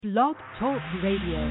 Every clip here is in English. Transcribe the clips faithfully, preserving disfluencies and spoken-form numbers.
Blog Talk Radio.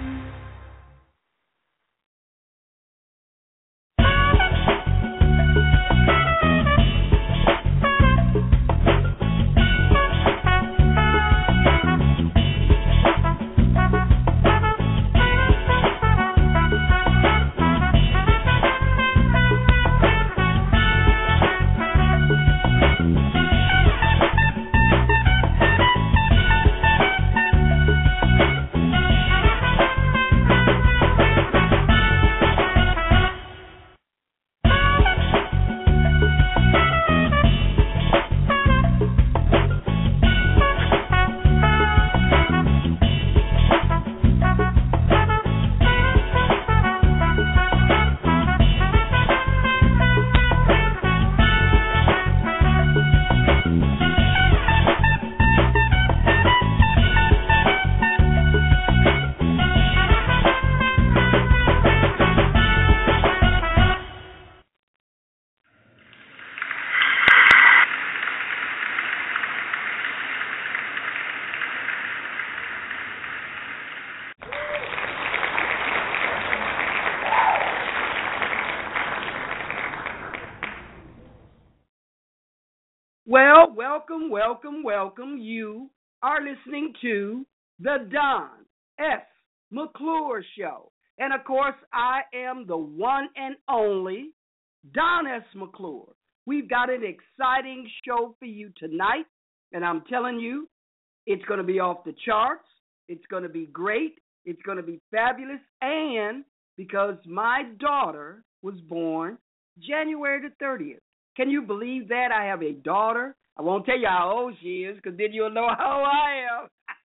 Well, welcome, welcome, welcome. You are listening to the Don S. McClure Show. And of course, I am the one and only Don S. McClure. We've got an exciting show for you tonight. And I'm telling you, it's going to be off the charts. It's going to be great. It's going to be fabulous. And because my daughter was born January the thirtieth. Can you believe that? I have a daughter. I won't tell you how old she is because then you'll know how old I am.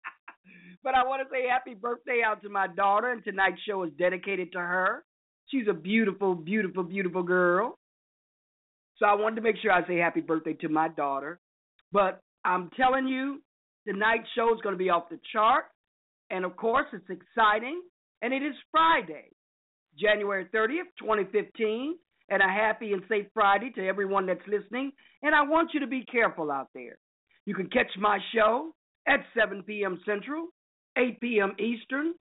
But I want to say happy birthday out to my daughter, and tonight's show is dedicated to her. She's a beautiful, beautiful, beautiful girl. So I wanted to make sure I say happy birthday to my daughter. But I'm telling you, tonight's show is going to be off the chart. And, of course, it's exciting. And it is Friday, January thirtieth, twenty fifteen. And a happy and safe Friday to everyone that's listening. And I want you to be careful out there. You can catch my show at seven p.m. Central, eight p.m. Eastern,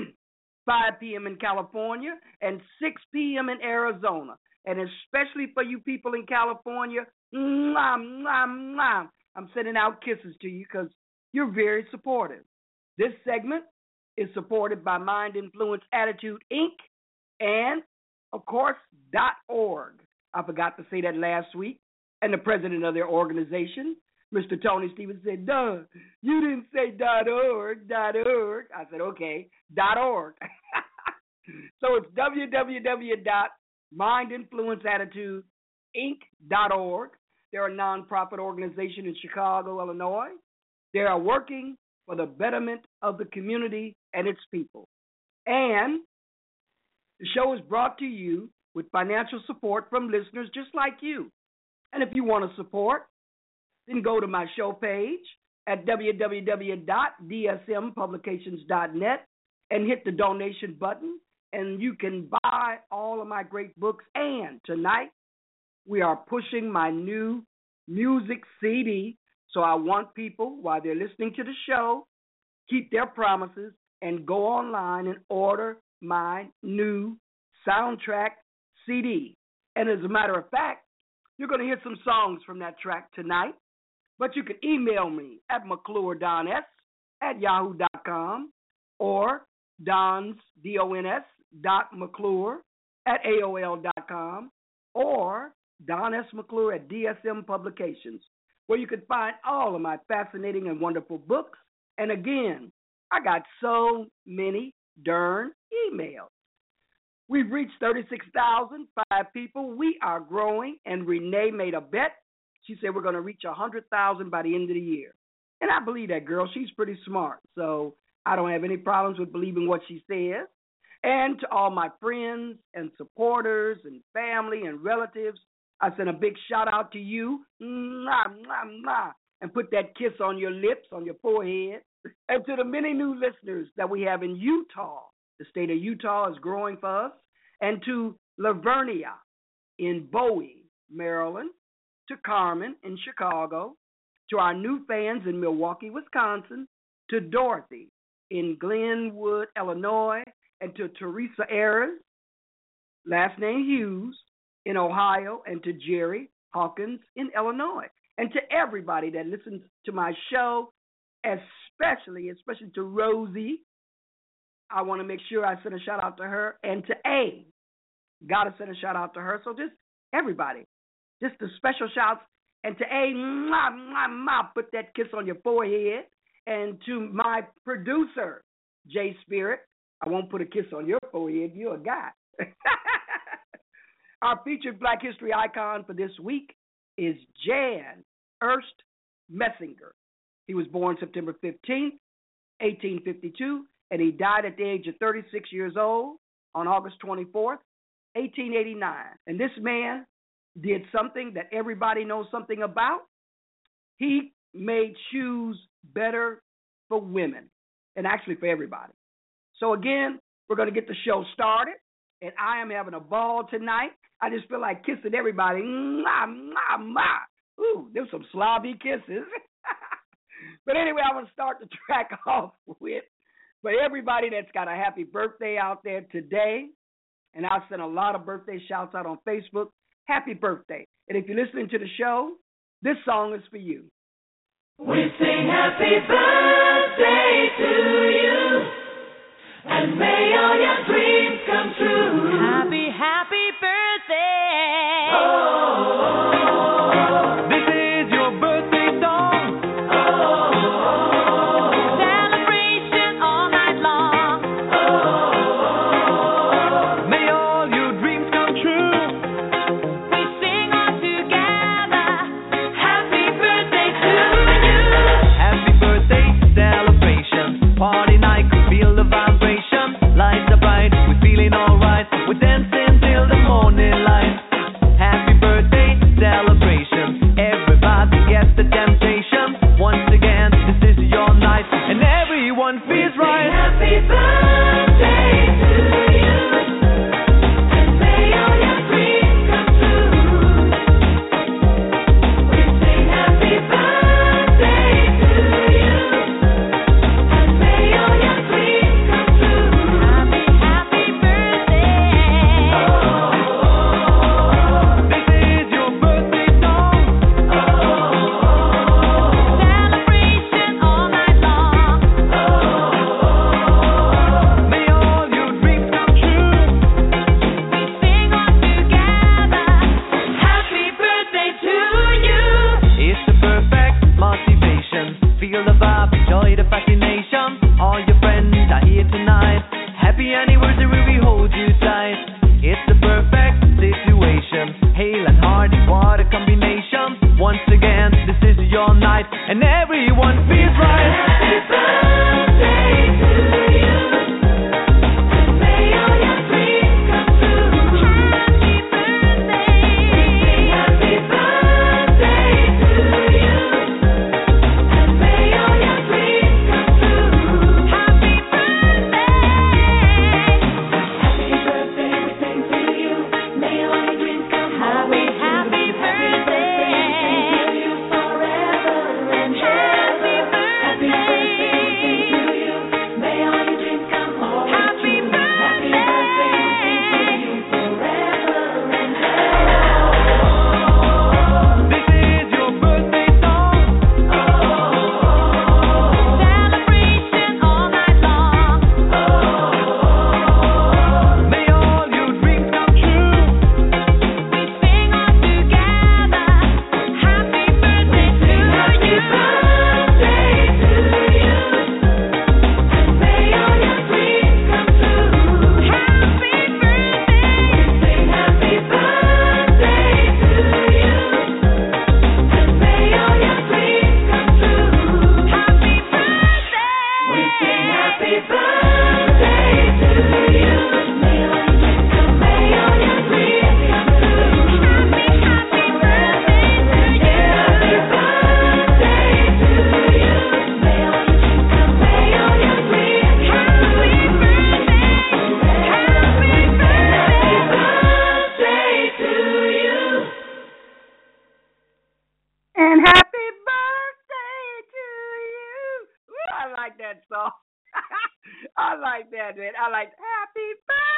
five p.m. in California, and six p.m. in Arizona. And especially for you people in California, mwah, mwah, mwah, I'm sending out kisses to you because you're very supportive. This segment is supported by Mind Influence Attitude, Incorporated, and of course, .org. I forgot to say that last week. And the president of their organization, Mister Tony Stevens, said, duh, you didn't say .org, .org. I said, okay, .org. So it's w w w dot mind influence attitude inc dot org. They're a nonprofit organization in Chicago, Illinois. They are working for the betterment of the community and its people. And the show is brought to you with financial support from listeners just like you. And if you want to support, then go to my show page at w w w dot d s m publications dot net and hit the donation button, and you can buy all of my great books. And tonight, we are pushing my new music C D, so I want people, while they're listening to the show, keep their promises and go online and order my new soundtrack C D. And as a matter of fact, you're going to hear some songs from that track tonight. But you can email me at McClureDonS at yahoo dot com or Dons, D O N S, dot McClure at A O L dot com or Don S. McClure at D S M Publications, where you can find all of my fascinating and wonderful books. And again, I got so many darn emails. We've reached thirty-six thousand five people. We are growing, and Renee made a bet. She said we're going to reach one hundred thousand by the end of the year. And I believe that girl. She's pretty smart, so I don't have any problems with believing what she says. And to all my friends and supporters and family and relatives, I send a big shout-out to you. Mwah, mwah, mwah. And put that kiss on your lips, on your forehead. And to the many new listeners that we have in Utah. The state of Utah is growing for us. And to Lavernia in Bowie, Maryland. To Carmen in Chicago. To our new fans in Milwaukee, Wisconsin. To Dorothy in Glenwood, Illinois, and to Teresa Ayers, last name Hughes, in Ohio, and to Jerry Hawkins in Illinois, and to everybody that listens to my show, especially, especially to Rosie. I want to make sure I send a shout out to her, and to A. Got to send a shout out to her. So just everybody, just the special shouts, and to A, mwah, mwah, mwah, put that kiss on your forehead, and to my producer, Jay Spirit, I won't put a kiss on your forehead. You're a guy. Our featured Black History icon for this week is Jan Ernst Messinger. He was born September fifteenth, eighteen fifty-two, and he died at the age of thirty-six years old on August twenty-fourth, eighteen eighty-nine. And this man did something that everybody knows something about. He made shoes better for women, and actually for everybody. So again, we're going to get the show started, and I am having a ball tonight. I just feel like kissing everybody. Mwah, mwah, mwah. Ooh, there's some slobby kisses. But anyway, I want to start the track off with, for everybody that's got a happy birthday out there today, and I'll send a lot of birthday shouts out on Facebook. Happy birthday. And if you're listening to the show, this song is for you. We sing happy birthday to you, and may all your dreams come true. Happy, happy birthday. Oh, this is your birthday song. oh, Celebration all night long. oh, May all your dreams come true. We sing all together. happy birthday to you. Happy birthday celebration. Party night, feel the vibration. Lights are bright, we're feeling alright. We're dancing till the morning light. Happy birthday celebration. Everybody gets the temptation. Once again, this is your night, and everyone feels Sing right. happy birthday to you, and may all your dreams come true. We sing happy birthday to you, and may all your dreams come true. Happy, happy birthday. Oh, This is your birthday song. Celebration all night long. May all your dreams come true. We sing all together. happy birthday to you. It's the perfect motivation. Feel the vibe, enjoy the fascination. All your friends are here tonight. Happy anniversary, we hold you tight. It's the perfect situation. Hale and hearty, what a combination. Once again, this is your night, and everyone feels right. Happy birthday to you, and may all your dreams come true. Happy birthday. Happy birthday to you, and may all your dreams come true. Happy birthday. Happy birthday, we sing to you. May all your dreams come Happy, true. happy birthday. To you forever and Happy ever. Happy birthday, we sing to you. May all your dreams come always Happy true. Happy birthday. birthday, we sing to you forever and ever. This is your birthday song. Celebration all night long. May all your dreams come true. We sing all together. Happy birthday to Happy you. birthday to you, and may all your dreams come true. Happy birthday. Sing happy birthday to you, and may all your dreams come true. Happy birthday. We sing happy birthday to you, may all your dreams come, may all your dreams come true. Happy, happy birthday to you. Happy birthday to you, may all your dreams come, may all your dreams come Happy true. birthday. Happy birthday. Birthday to you. And happy birthday to you. Ooh, I like that song. like that, man. I like happy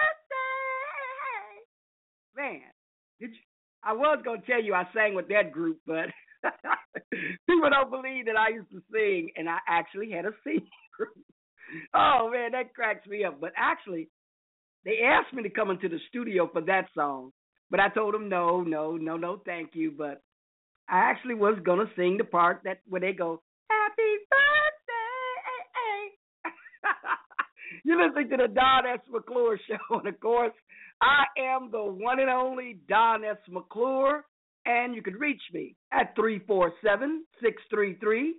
birthday. Man, did you, I was going to tell you I sang with that group, but people don't believe that I used to sing, and I actually had a singing group. Oh, man, that cracks me up. But actually, they asked me to come into the studio for that song, but I told them no, no, no, no, thank you. But I actually was going to sing the part that where they go, happy birthday. You're listening to the Don S. McClure Show, and of course, I am the one and only Don S. McClure, and you can reach me at three four seven, six three three,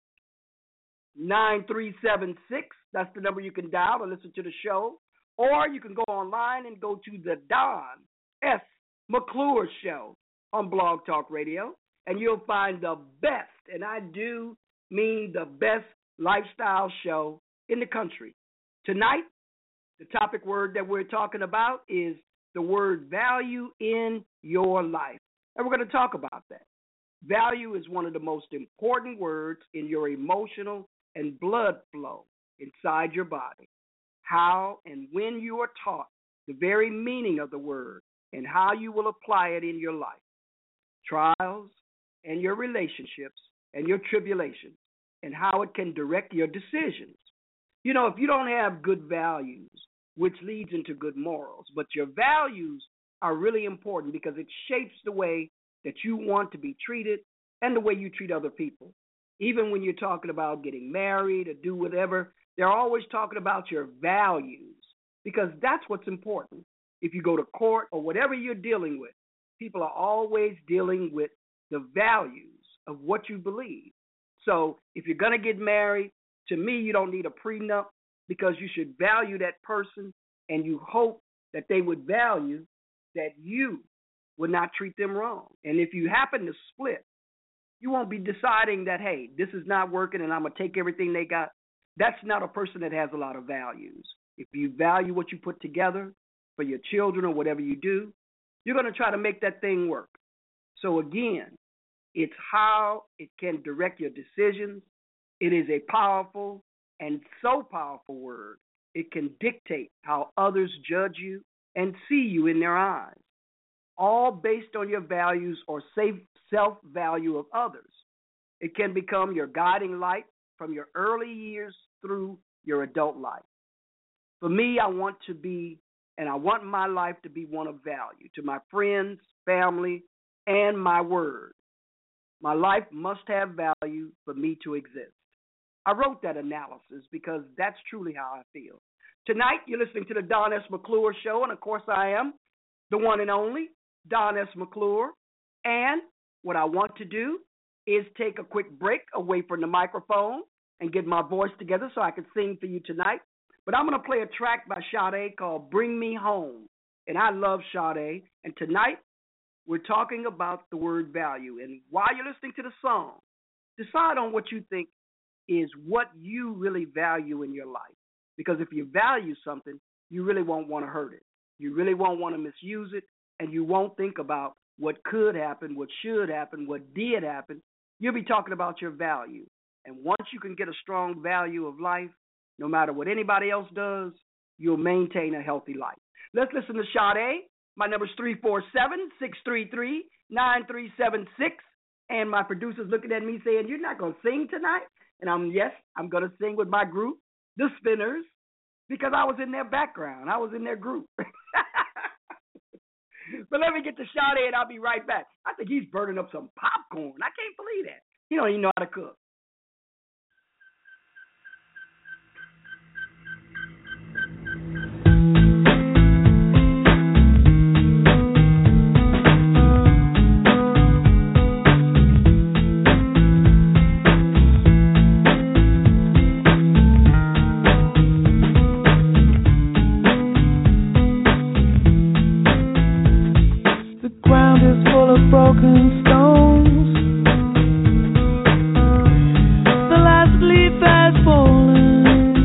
nine three seven six. That's the number you can dial to listen to the show. Or you can go online and go to the Don S. McClure Show on Blog Talk Radio, and you'll find the best, and I do mean the best lifestyle show in the country. Tonight, the topic word that we're talking about is the word value in your life. And we're going to talk about that. Value is one of the most important words in your emotional and blood flow inside your body. How and when you are taught the very meaning of the word and how you will apply it in your life. Trials and your relationships and your tribulations and how it can direct your decisions. You know, if you don't have good values, which leads into good morals, but your values are really important because it shapes the way that you want to be treated and the way you treat other people. Even when you're talking about getting married or do whatever, they're always talking about your values because that's what's important. If you go to court or whatever you're dealing with, people are always dealing with the values of what you believe. So if you're going to get married, to me, you don't need a prenup because you should value that person and you hope that they would value that you would not treat them wrong. And if you happen to split, you won't be deciding that, hey, this is not working and I'm going to take everything they got. That's not a person that has a lot of values. If you value what you put together for your children or whatever you do, you're going to try to make that thing work. So again, it's how it can direct your decisions. It is a powerful and so powerful word. It can dictate how others judge you and see you in their eyes, all based on your values or self-value of others. It can become your guiding light from your early years through your adult life. For me, I want to be, and I want my life to be one of value to my friends, family, and my word. My life must have value for me to exist. I wrote that analysis because that's truly how I feel. Tonight, you're listening to the Don S. McClure Show, and of course I am the one and only Don S. McClure. And what I want to do is take a quick break away from the microphone and get my voice together so I can sing for you tonight. But I'm going to play a track by Sade called Bring Me Home. And I love Sade. And tonight, we're talking about the word value. And while you're listening to the song, decide on what you think is what you really value in your life. Because if you value something, you really won't want to hurt it. You really won't want to misuse it, and you won't think about what could happen, what should happen, what did happen. You'll be talking about your value. And once you can get a strong value of life, no matter what anybody else does, you'll maintain a healthy life. Let's listen to Sade. My number is three four seven, six three three, nine three seven six. And my producer's looking at me saying, you're not going to sing tonight? And I'm, yes, I'm going to sing with my group, the Spinners, because I was in their background. I was in their group. But let me get to Sade, and I'll be right back. I think he's burning up some popcorn. I can't believe that. He don't even know how to cook. Broken stones, the last leaf has fallen.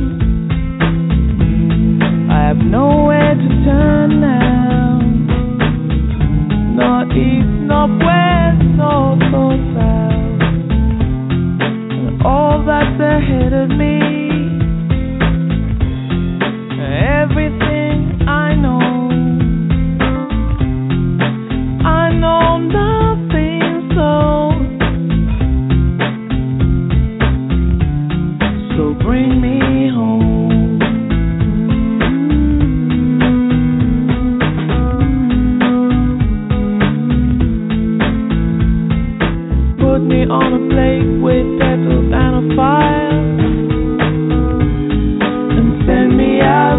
I have nowhere to turn now, not east, not west, not north, south, and all that's ahead of me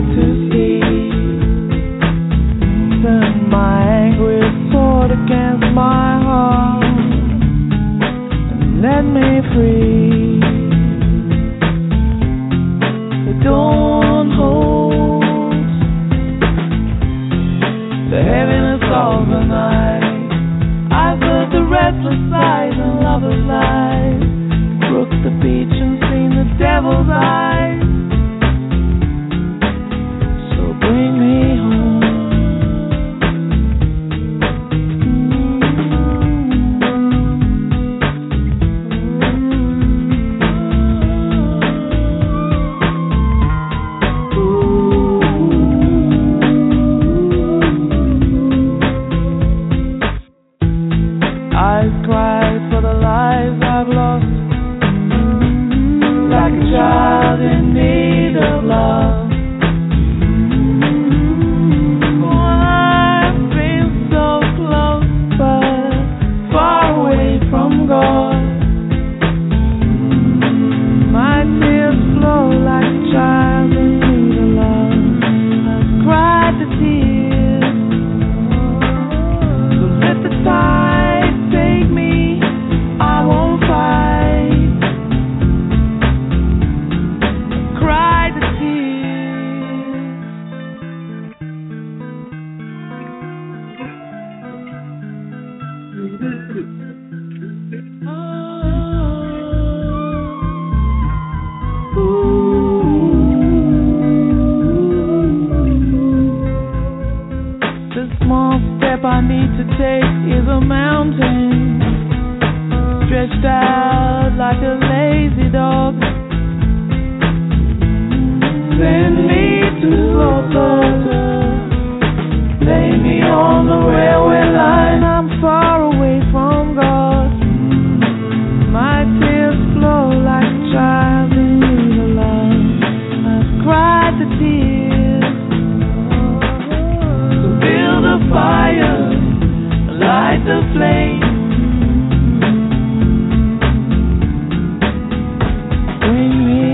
out to sea. Turn my angry sword against my heart and let me free. The dawn holds the heaviness of the night. I've heard the restless sighs and lovers' lies. Brooked the beach and seen the devil's eyes. So bring me home. I've cried for the lives I've lost, like a child in need of love. Oh, I've been so close, but far away from God. My tears flow like a child in need of love. I've cried the tears, so let the tide take me. I won't fight. Cry the tears. Oh. The small step I need to take is a mountain, stretched out like a lazy dog. Send me to slaughter, lay me on the railway line. I'm far away from God. My tears flow like a child in need of love. I've cried the tears. So build a fire, light the flame. Bring me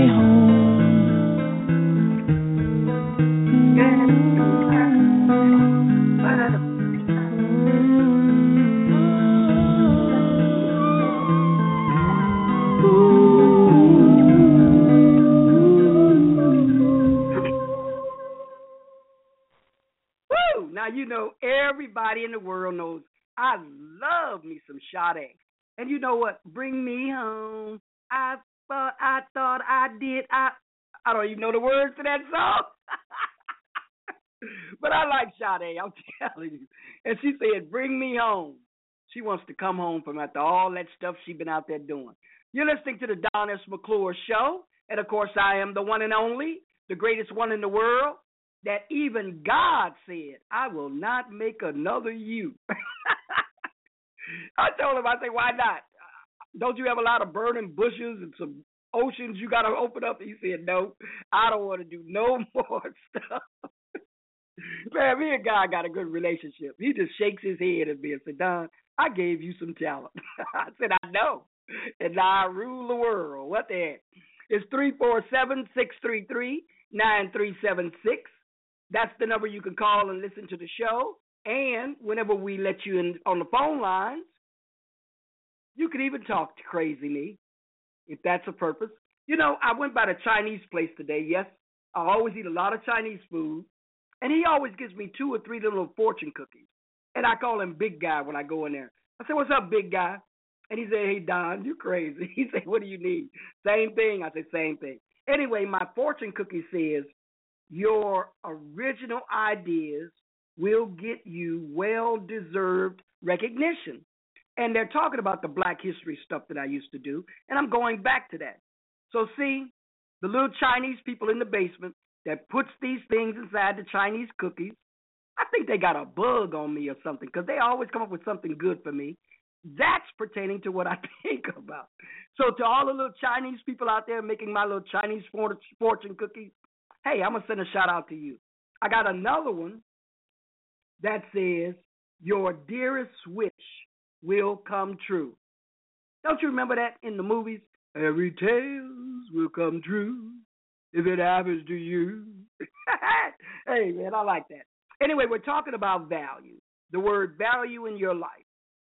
Woo! Now you know everybody in the world knows I love me some Sade. And you know what? Bring me home. I thought I thought I did. I I don't even know the words to that song. But I like Sade, I'm telling you. And she said, bring me home. She wants to come home from after all that stuff she's been out there doing. You're listening to the Don S. McClure Show. And, of course, I am the one and only, the greatest one in the world, that even God said, I will not make another you. I told him, I said, why not? Don't you have a lot of burning bushes and some oceans you got to open up? He said, no, I don't want to do no more stuff. Man, me and God got a good relationship. He just shakes his head at me and said, Don, I gave you some talent. I said, I know. And now I rule the world. What the heck? It's three four seven, six three three, nine three seven six. That's the number you can call and listen to the show. And whenever we let you in on the phone lines, you can even talk to Crazy Me, if that's a purpose. You know, I went by the Chinese place today. Yes, I always eat a lot of Chinese food. And he always gives me two or three little fortune cookies. And I call him Big Guy when I go in there. I said, what's up, Big Guy? And he said, hey, Don, you crazy. He said, what do you need? Same thing. I said, same thing. Anyway, my fortune cookie says, your original ideas will get you well-deserved recognition. And they're talking about the Black history stuff that I used to do, and I'm going back to that. So see, the little Chinese people in the basement that puts these things inside the Chinese cookies, I think they got a bug on me or something, because they always come up with something good for me. That's pertaining to what I think about. So to all the little Chinese people out there making my little Chinese fortune cookies, hey, I'm going to send a shout out to you. I got another one that says, your dearest wish will come true. Don't you remember that in the movies? Every tale will come true if it happens to you. Hey, man, I like that. Anyway, we're talking about value, the word value in your life.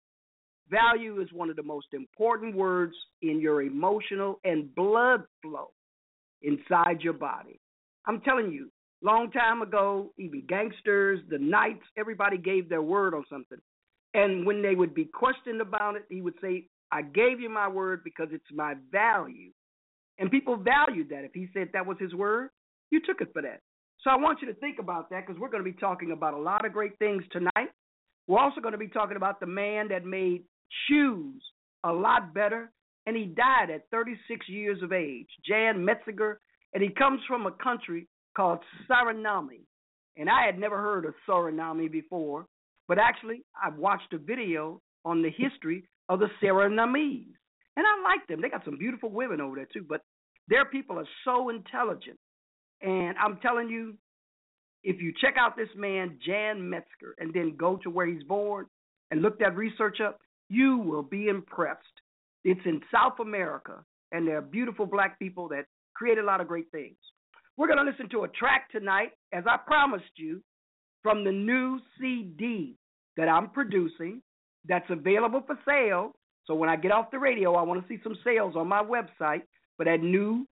Value is one of the most important words in your emotional and blood flow inside your body. I'm telling you, long time ago, even gangsters, the knights, everybody gave their word on something. And when they would be questioned about it, he would say, I gave you my word because it's my value. And people valued that. If he said that was his word, you took it for that. So I want you to think about that because we're going to be talking about a lot of great things tonight. We're also going to be talking about the man that made shoes a lot better, and he died at thirty-six years of age, Jan Metziger, and he comes from a country called Suriname. And I had never heard of Suriname before, but actually I've watched a video on the history of the Surinamese, and I like them. They got some beautiful women over there too, but their people are so intelligent. And I'm telling you, if you check out this man, Jan Metzger, and then go to where he's born and look that research up, you will be impressed. It's in South America, and they're beautiful black people that create a lot of great things. We're going to listen to a track tonight, as I promised you, from the new C D that I'm producing that's available for sale. So when I get off the radio, I want to see some sales on my website for that new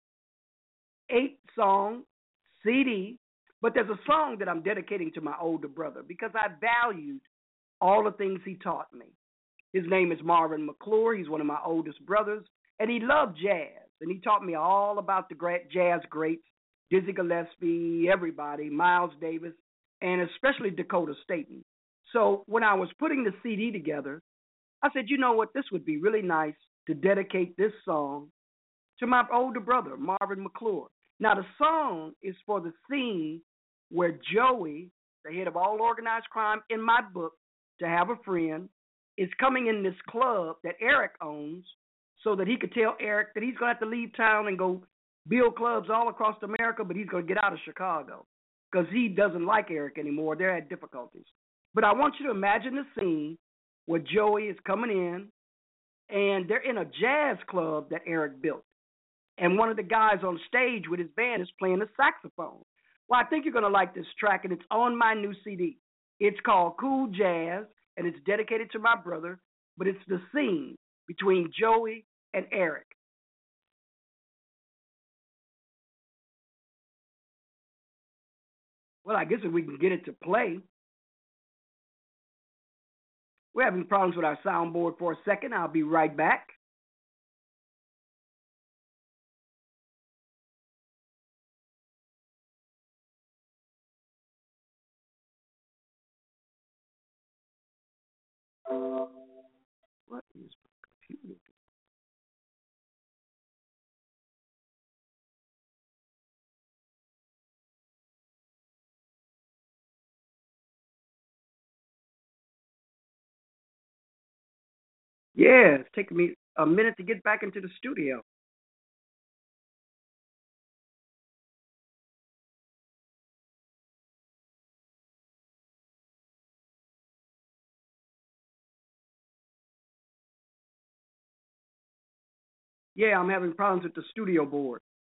eight-song C D. But there's a song that I'm dedicating to my older brother because I valued all the things he taught me. His name is Marvin McClure. He's one of my oldest brothers, and he loved jazz. And he taught me all about the great jazz greats, Dizzy Gillespie, everybody, Miles Davis, and especially Dakota Staton. So when I was putting the C D together, I said, you know what, this would be really nice to dedicate this song to my older brother, Marvin McClure. Now, the song is for the scene where Joey, the head of all organized crime in my book, To Have a Friend, is coming in this club that Eric owns so that he could tell Eric that he's going to have to leave town and go build clubs all across America, but he's going to get out of Chicago because he doesn't like Eric anymore. They're at difficulties. But I want you to imagine the scene where Joey is coming in, and they're in a jazz club that Eric built. And one of the guys on stage with his band is playing the saxophone. Well, I think you're going to like this track, and it's on my new C D. It's called Cool Jazz, and it's dedicated to my brother, but it's the scene between Joey and Eric. Well, I guess if we can get it to play. We're having problems with our soundboard for a second. I'll be right back. What is my computer? Yeah, it's taking me a minute to get back into the studio. Yeah, I'm having problems with the studio board.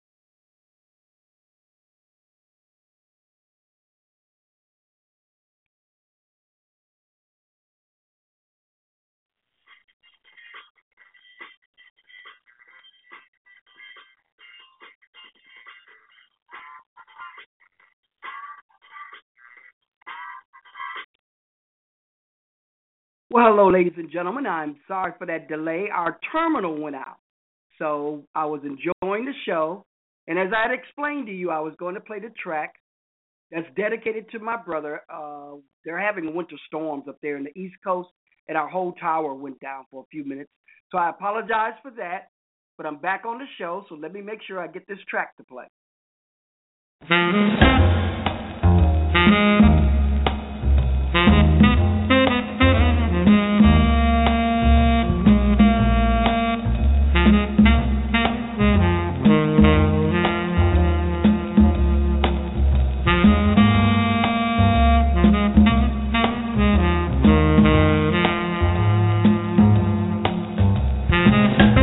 Well, hello, ladies and gentlemen. I'm sorry for that delay. Our terminal went out. So I was enjoying the show. And as I had explained to you, I was going to play the track that's dedicated to my brother. Uh, they're having winter storms up there in the East Coast, and our whole tower went down for a few minutes. So I apologize for that, but I'm back on the show, so let me make sure I get this track to play.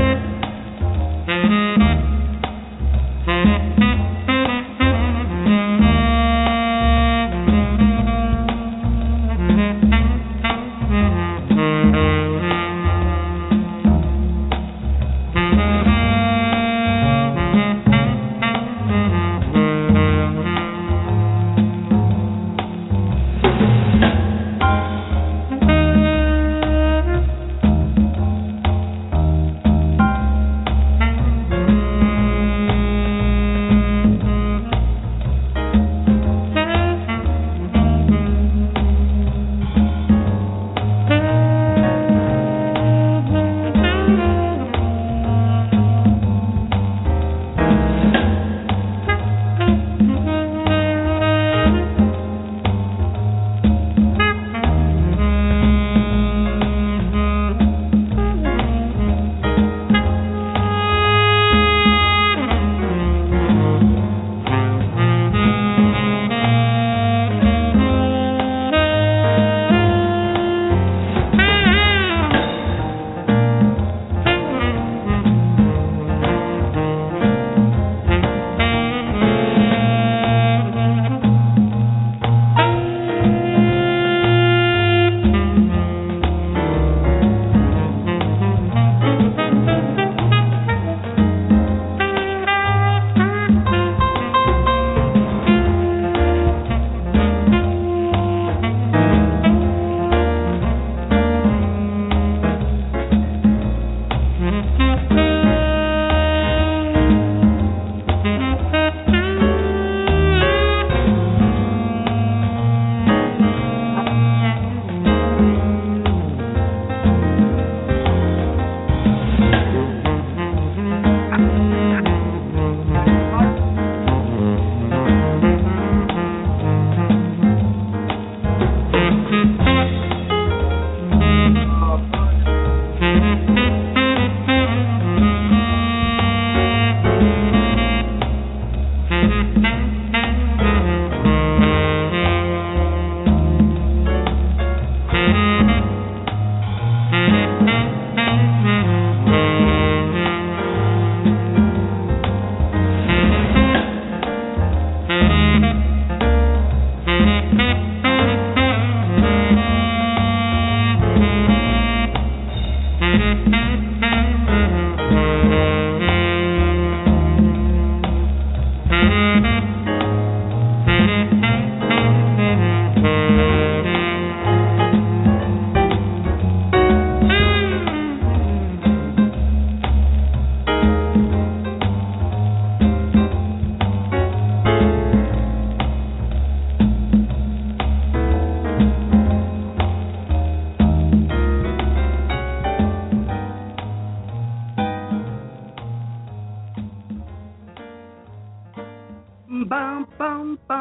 Thank you.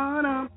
Donna.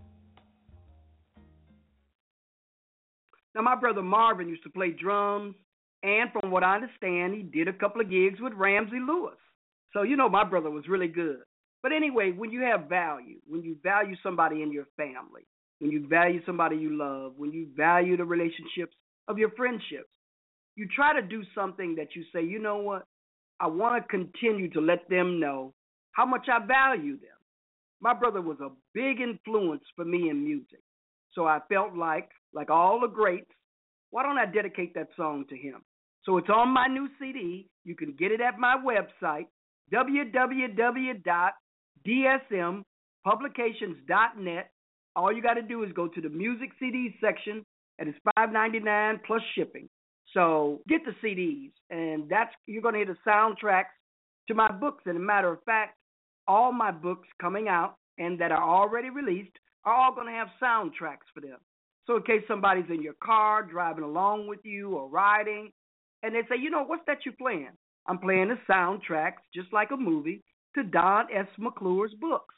Now, my brother Marvin used to play drums, and from what I understand, he did a couple of gigs with Ramsey Lewis. So, you know, my brother was really good. But anyway, when you have value, when you value somebody in your family, when you value somebody you love, when you value the relationships of your friendships, you try to do something that you say, you know what, I want to continue to let them know how much I value them. My brother was a big influence for me in music. So I felt like, like all the greats, why don't I dedicate that song to him? So it's on my new C D. You can get it at my website, w w w dot d s m publications dot net. All you got to do is go to the music C D section, and it's five ninety-nine plus shipping. So get the C Ds, and that's you're going to hear the soundtracks to my books. And a matter of fact, all my books coming out and that are already released are all going to have soundtracks for them. So in case somebody's in your car driving along with you or riding, and they say, you know, what's that you playing? I'm playing the soundtracks, just like a movie, to Don S. McClure's books.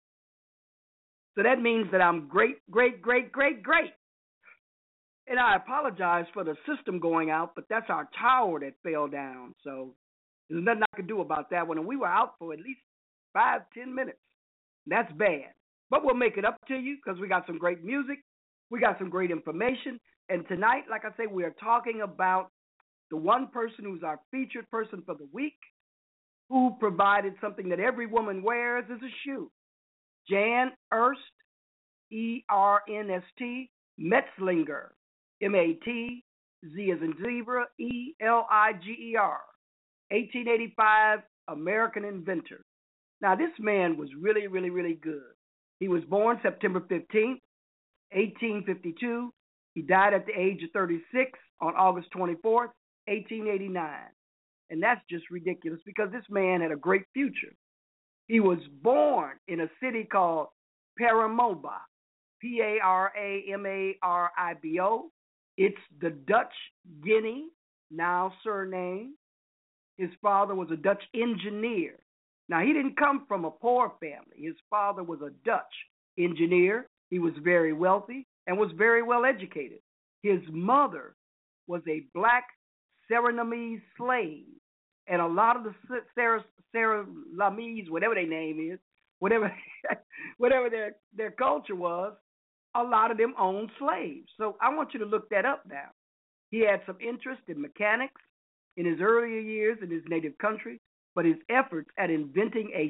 So that means that I'm great, great, great, great, great. And I apologize for the system going out, but that's our tower that fell down. So there's nothing I could do about that one. And we were out for at least five, ten minutes. That's bad. But we'll make it up to you because we got some great music. We got some great information. And tonight, like I say, we are talking about the one person who's our featured person for the week, who provided something that every woman wears is a shoe. Jan Erst, E R N S T, Metzlinger, M A T, Z as in zebra, E L I G E R, eighteen eighty-five, American inventor. Now, this man was really, really, really good. He was born September fifteenth, eighteen fifty-two. He died at the age of thirty-six on August twenty-fourth, eighteen eighty-nine. And that's just ridiculous because this man had a great future. He was born in a city called Paramaribo, P A R A M A R I B O. It's the Dutch Guinea, now surname. His father was a Dutch engineer. Now, he didn't come from a poor family. His father was a Dutch engineer. He was very wealthy and was very well educated. His mother was a black Surinamese slave. And a lot of the Surinamese, whatever their name is, whatever whatever their, their culture was, a lot of them owned slaves. So I want you to look that up now. He had some interest in mechanics in his earlier years in his native country, but his efforts at inventing a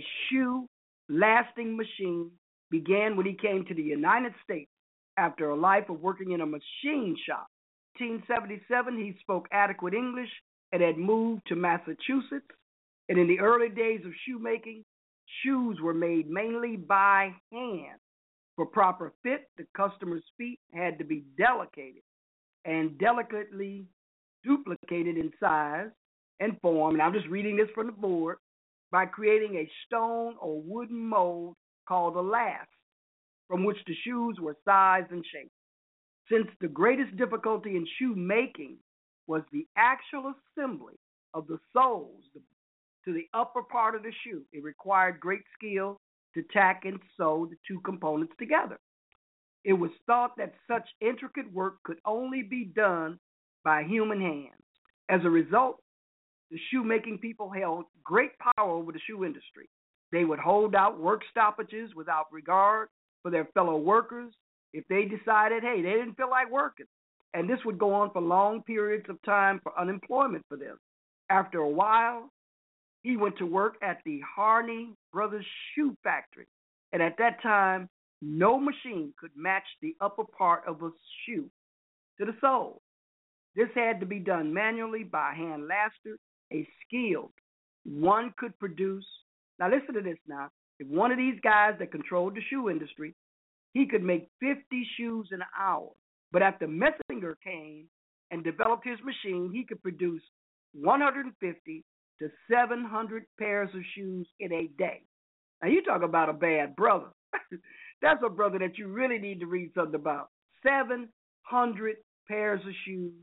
shoe-lasting machine began when he came to the United States after a life of working in a machine shop. In eighteen seventy-seven, he spoke adequate English and had moved to Massachusetts. And in the early days of shoemaking, shoes were made mainly by hand. For proper fit, the customer's feet had to be delicated and delicately duplicated in size and form. And I'm just reading this from the board, by creating a stone or wooden mold called a last, from which the shoes were sized and shaped. Since the greatest difficulty in shoemaking was the actual assembly of the soles to the upper part of the shoe, it required great skill to tack and sew the two components together. It was thought that such intricate work could only be done by human hands. As a result, the shoemaking people held great power over the shoe industry. They would hold out work stoppages without regard for their fellow workers if they decided, hey, they didn't feel like working. And this would go on for long periods of time for unemployment for them. After a while, he went to work at the Harney Brothers Shoe Factory. And at that time, no machine could match the upper part of a shoe to the sole. This had to be done manually by hand laster, a skill one could produce. Now listen to this now. If one of these guys that controlled the shoe industry, he could make fifty shoes an hour. But after Metzlinger came and developed his machine, he could produce one hundred fifty to seven hundred pairs of shoes in a day. Now you talk about a bad brother. That's a brother that you really need to read something about. seven hundred pairs of shoes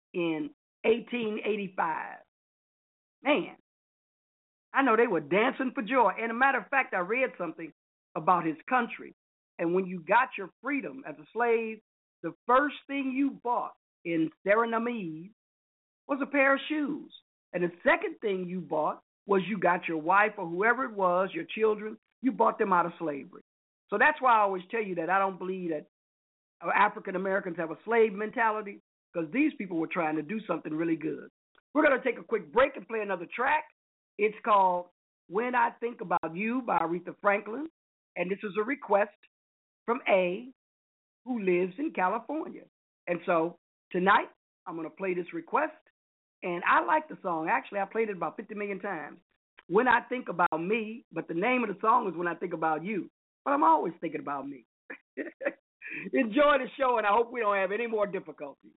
in eighteen eighty-five. Man, I know they were dancing for joy. And a matter of fact, I read something about his country. And when you got your freedom as a slave, the first thing you bought in Surinamese was a pair of shoes. And the second thing you bought was you got your wife or whoever it was, your children, you bought them out of slavery. So that's why I always tell you that I don't believe that African Americans have a slave mentality, because these people were trying to do something really good. We're going to take a quick break and play another track. It's called When I Think About You by Aretha Franklin. And this is a request from A, who lives in California. And so tonight, I'm going to play this request. And I like the song. Actually, I played it about fifty million times. When I Think About Me, but the name of the song is When I Think About You. But I'm always thinking about me. Enjoy the show, and I hope we don't have any more difficulties.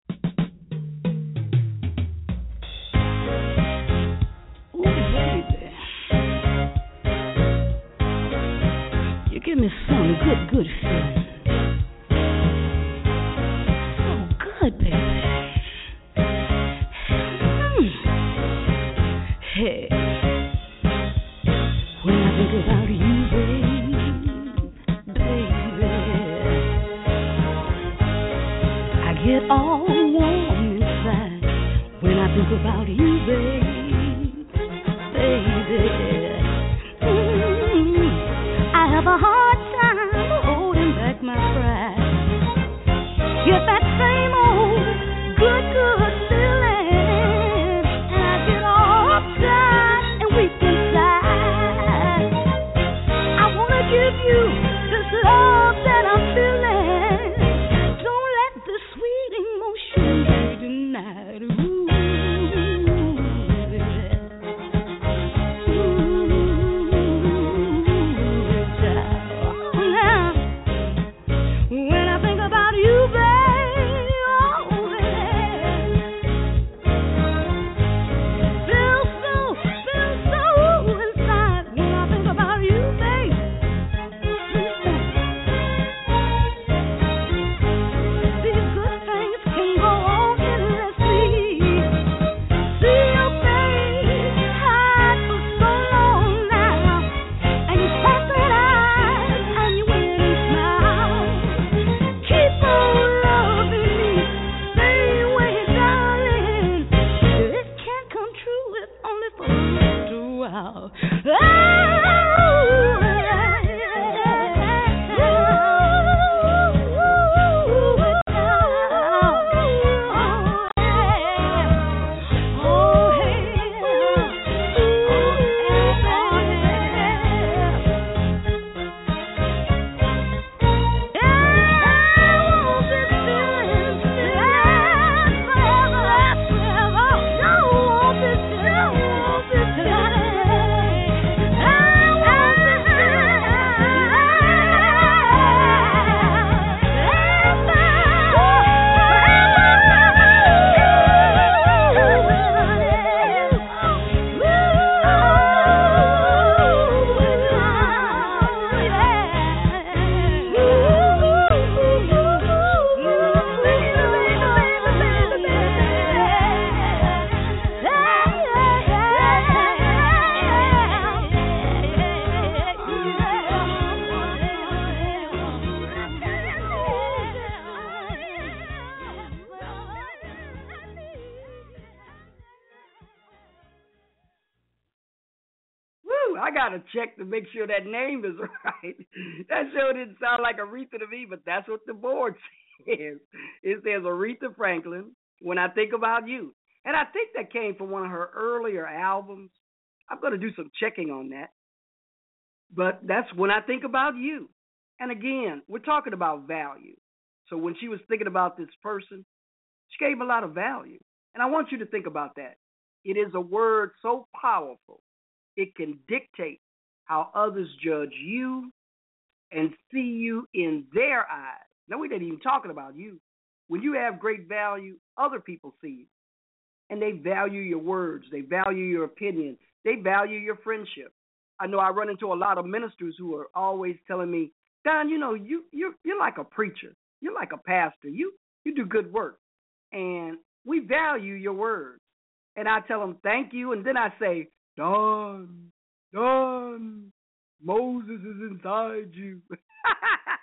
Ooh, baby. You give me some good, good feeling. So good, baby. Mm. Hey. When I think about you, baby, baby, I get all warm inside. When I think about you, baby, baby. Mm. I have a hard time holding back my pride. Get that same old good, good feeling, and I get all uptight and weak inside. I wanna give you this love that I'm feeling. Don't let the sweet emotion be denied. Ooh, baby. Ooh, child. Now, when I think about you, baby, oh, baby, feel so, feel so inside. When I think about you, baby. These good things can go on endlessly. See your face hide for so long now, and your puppet eyes and your winning smile. Keep on loving me, stay away, darling. It can't come true if only for a little while. Oh, yeah, yeah. Oh, Woo, I got to check to make sure that name is right. That sure didn't sound like Aretha to me, but that's what the board says. It says Aretha Franklin, When I Think About You. And I think that came from one of her earlier albums. I'm going to do some checking on that. But that's When I Think About You. And again, we're talking about value. So when she was thinking about this person, she gave a lot of value. And I want you to think about that. It is a word so powerful, it can dictate how others judge you and see you in their eyes. Now, we didn't even talking about you. When you have great value, other people see you. And they value your words. They value your opinion. They value your friendship. I know I run into a lot of ministers who are always telling me, Don, you know, you, you're, you're like a preacher. You're like a pastor. You, you do good work. And we value your words. And I tell them, thank you. And then I say, Don, Don, Moses is inside you.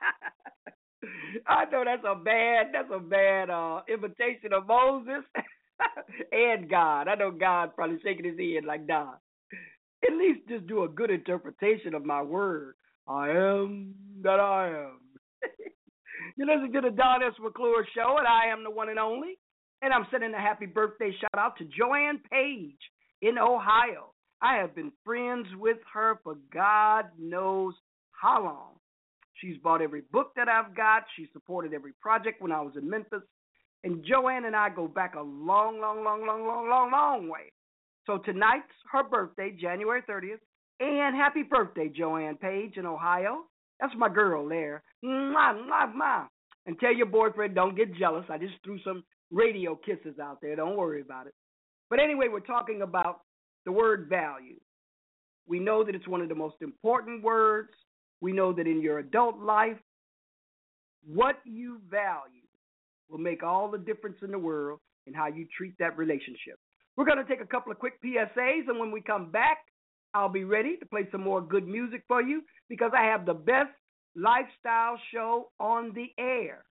I know that's a bad, that's a bad uh, imitation of Moses and God. I know God probably shaking his head like, Don, at least just do a good interpretation of my word. I am that I am. You listen to the Don S. McClure Show, and I am the one and only. And I'm sending a happy birthday shout out to Joanne Page in Ohio. I have been friends with her for God knows how long. She's bought every book that I've got. She supported every project when I was in Memphis. And Joanne and I go back a long, long, long, long, long, long, long way. So tonight's her birthday, January thirtieth. And happy birthday, Joanne Page in Ohio. That's my girl there. Mwah, mwah, mwah. And tell your boyfriend, don't get jealous. I just threw some radio kisses out there. Don't worry about it. But anyway, we're talking about the word value. We know that it's one of the most important words. We know that in your adult life, what you value will make all the difference in the world in how you treat that relationship. We're going to take a couple of quick P S As, and when we come back, I'll be ready to play some more good music for you because I have the best lifestyle show on the air.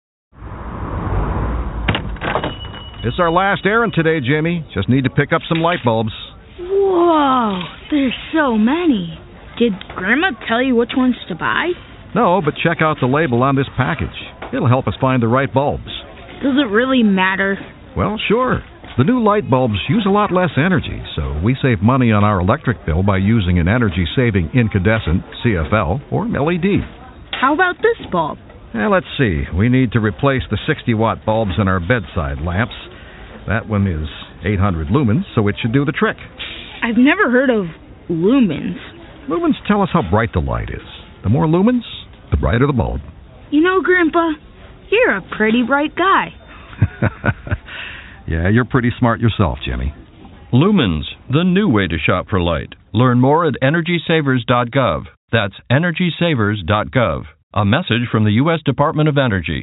It's our last errand today, Jimmy. Just need to pick up some light bulbs. Whoa, there's so many. Did Grandma tell you which ones to buy? No, but check out the label on this package. It'll help us find the right bulbs. Does it really matter? Well, sure. The new light bulbs use a lot less energy, so we save money on our electric bill by using an energy-saving incandescent, C F L, or L E D. How about this bulb? Now, let's see. We need to replace the sixty-watt bulbs in our bedside lamps. That one is eight hundred lumens, so it should do the trick. I've never heard of lumens. Lumens tell us how bright the light is. The more lumens, the brighter the bulb. You know, Grandpa, you're a pretty bright guy. Yeah, you're pretty smart yourself, Jimmy. Lumens, the new way to shop for light. Learn more at energy savers dot gov. That's energy savers dot gov. A message from the U S Department of Energy.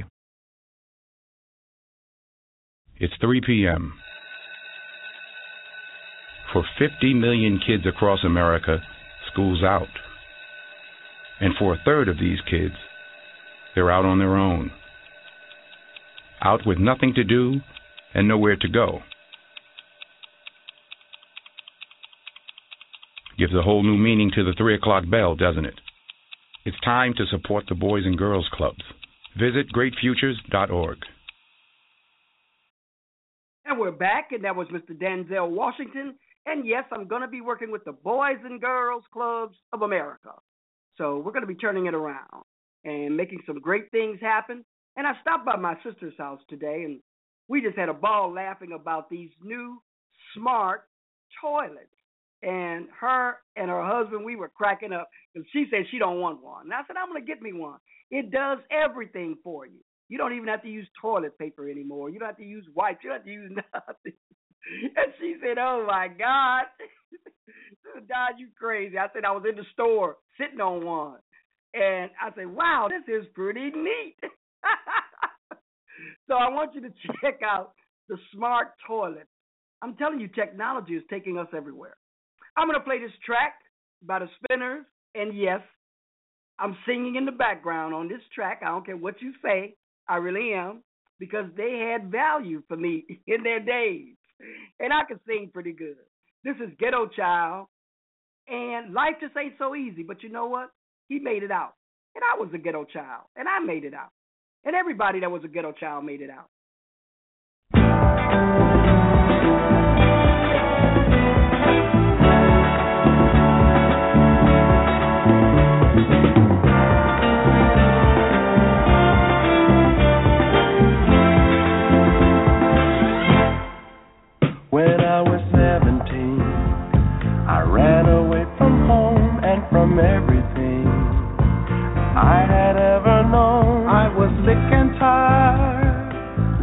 It's three p.m. For fifty million kids across America, school's out. And for a third of these kids, they're out on their own. Out with nothing to do and nowhere to go. Gives a whole new meaning to the three o'clock bell, doesn't it? It's time to support the Boys and Girls Clubs. Visit great futures dot org. And we're back, and that was Mister Denzel Washington. And yes, I'm going to be working with the Boys and Girls Clubs of America. So we're going to be turning it around and making some great things happen. And I stopped by my sister's house today, and we just had a ball laughing about these new smart toilets. And her and her husband, we were cracking up because she said she don't want one. And I said, I'm going to get me one. It does everything for you. You don't even have to use toilet paper anymore. You don't have to use wipes. You don't have to use nothing. And she said, oh, my God. God, you crazy. I said, I was in the store sitting on one. And I said, wow, this is pretty neat. So I want you to check out the smart toilet. I'm telling you, technology is taking us everywhere. I'm going to play this track by the Spinners. And, yes, I'm singing in the background on this track. I don't care what you say. I really am, because they had value for me in their days. And I can sing pretty good. This is Ghetto Child. And life just ain't so easy. But you know what? He made it out. And I was a ghetto child. And I made it out. And everybody that was a ghetto child made it out. When I was seventeen, I ran away from home and from everything I had ever known. I was sick and tired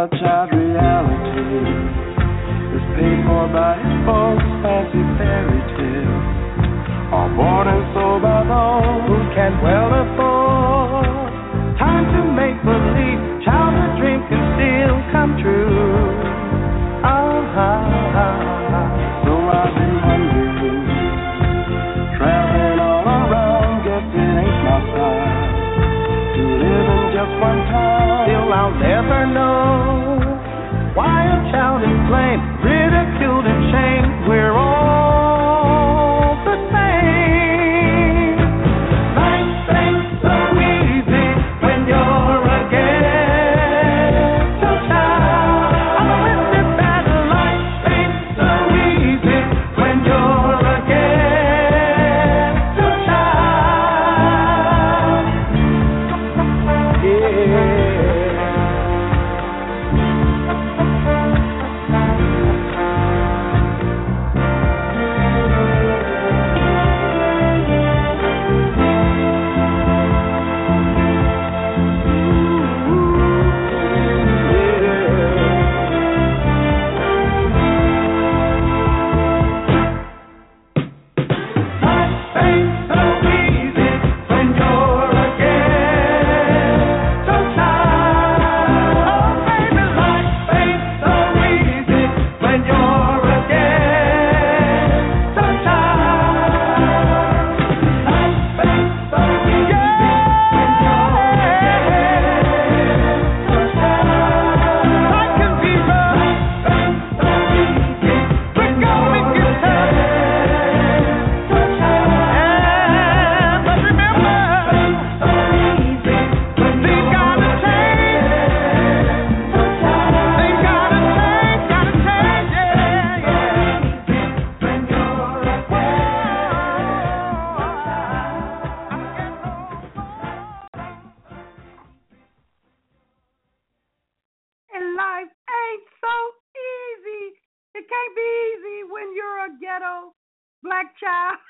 a child reality is paid for by his folks' fancy fairy tale, all born and sold by those who can well afford. Time to make believe, childhood dreams can still come true. Ah, ah, ah. So I've been wondering, traveling all around, guess it ain't my style to live in just one time. Still I'll never know why a child is blamed, ridiculed and shamed. We're all the same. Life ain't so easy when you're a ghetto child. I'm with it that life ain't so easy when you're a ghetto child. Yeah. And life ain't so easy. It can't be easy when you're a ghetto black child.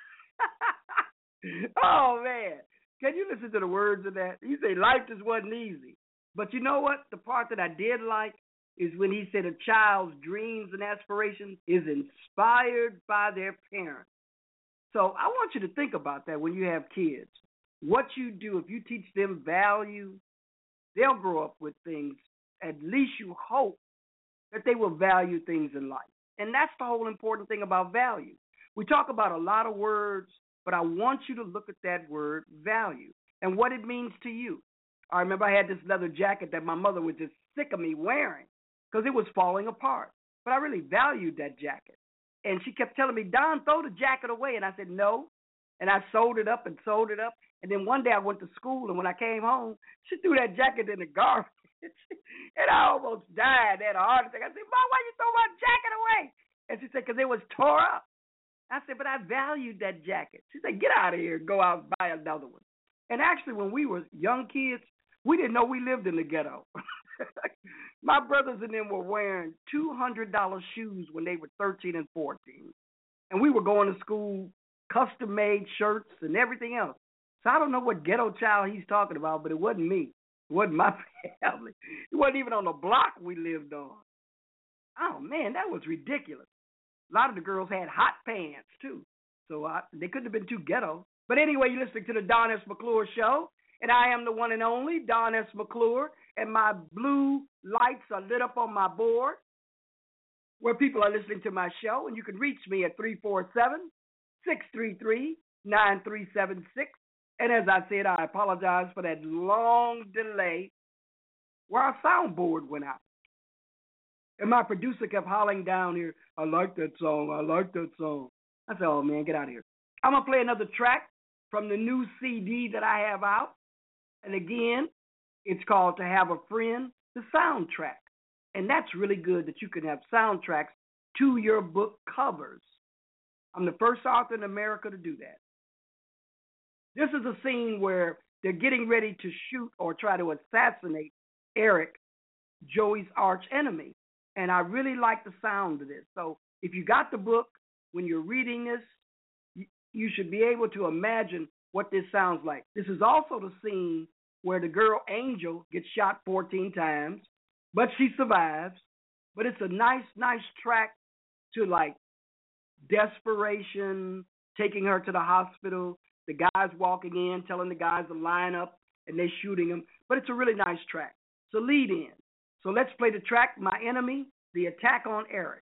Oh, man. Can you listen to the words of that? You say life just wasn't easy. But you know what? The part that I did like is when he said a child's dreams and aspirations is inspired by their parents. So I want you to think about that when you have kids. What you do, if you teach them value, they'll grow up with things. At least you hope that they will value things in life. And that's the whole important thing about value. We talk about a lot of words, but I want you to look at that word value and what it means to you. I remember I had this leather jacket that my mother was just sick of me wearing because it was falling apart. But I really valued that jacket. And she kept telling me, Don, throw the jacket away. And I said, no. And I sewed it up and sewed it up. And then one day I went to school, and when I came home, she threw that jacket in the garbage. And I almost died. That heart attack. I said, Mom, why you throw my jacket away? And she said, because it was tore up. I said, but I valued that jacket. She said, get out of here and go out and buy another one. And actually, when we were young kids, we didn't know we lived in the ghetto. My brothers and them were wearing two hundred dollars shoes when they were thirteen and fourteen. And we were going to school, custom-made shirts and everything else. So I don't know what ghetto child he's talking about, but it wasn't me. It wasn't my family. It wasn't even on the block we lived on. Oh, man, that was ridiculous. A lot of the girls had hot pants, too. So I, they couldn't have been too ghetto. But anyway, you're listening to the Don S. McClure Show, and I am the one and only Don S. McClure, and my blue lights are lit up on my board where people are listening to my show, and you can reach me at three four seven, six three three, nine three seven six. And as I said, I apologize for that long delay where our soundboard went out. And my producer kept hollering down here, I like that song, I like that song. I said, oh, man, get out of here. I'm going to play another track from the new C D that I have out. And again, it's called To Have a Friend, the soundtrack. And that's really good that you can have soundtracks to your book covers. I'm the first author in America to do that. This is a scene where they're getting ready to shoot or try to assassinate Eric, Joey's arch enemy. And I really like the sound of this. So if you got the book, when you're reading this, you, you should be able to imagine what this sounds like. This is also the scene where the girl Angel gets shot fourteen times, but she survives. But it's a nice, nice track to like desperation, taking her to the hospital, the guys walking in, telling the guys to line up, and they're shooting them. But it's a really nice track. It's a lead in. So let's play the track, My Enemy, The Attack on Eric.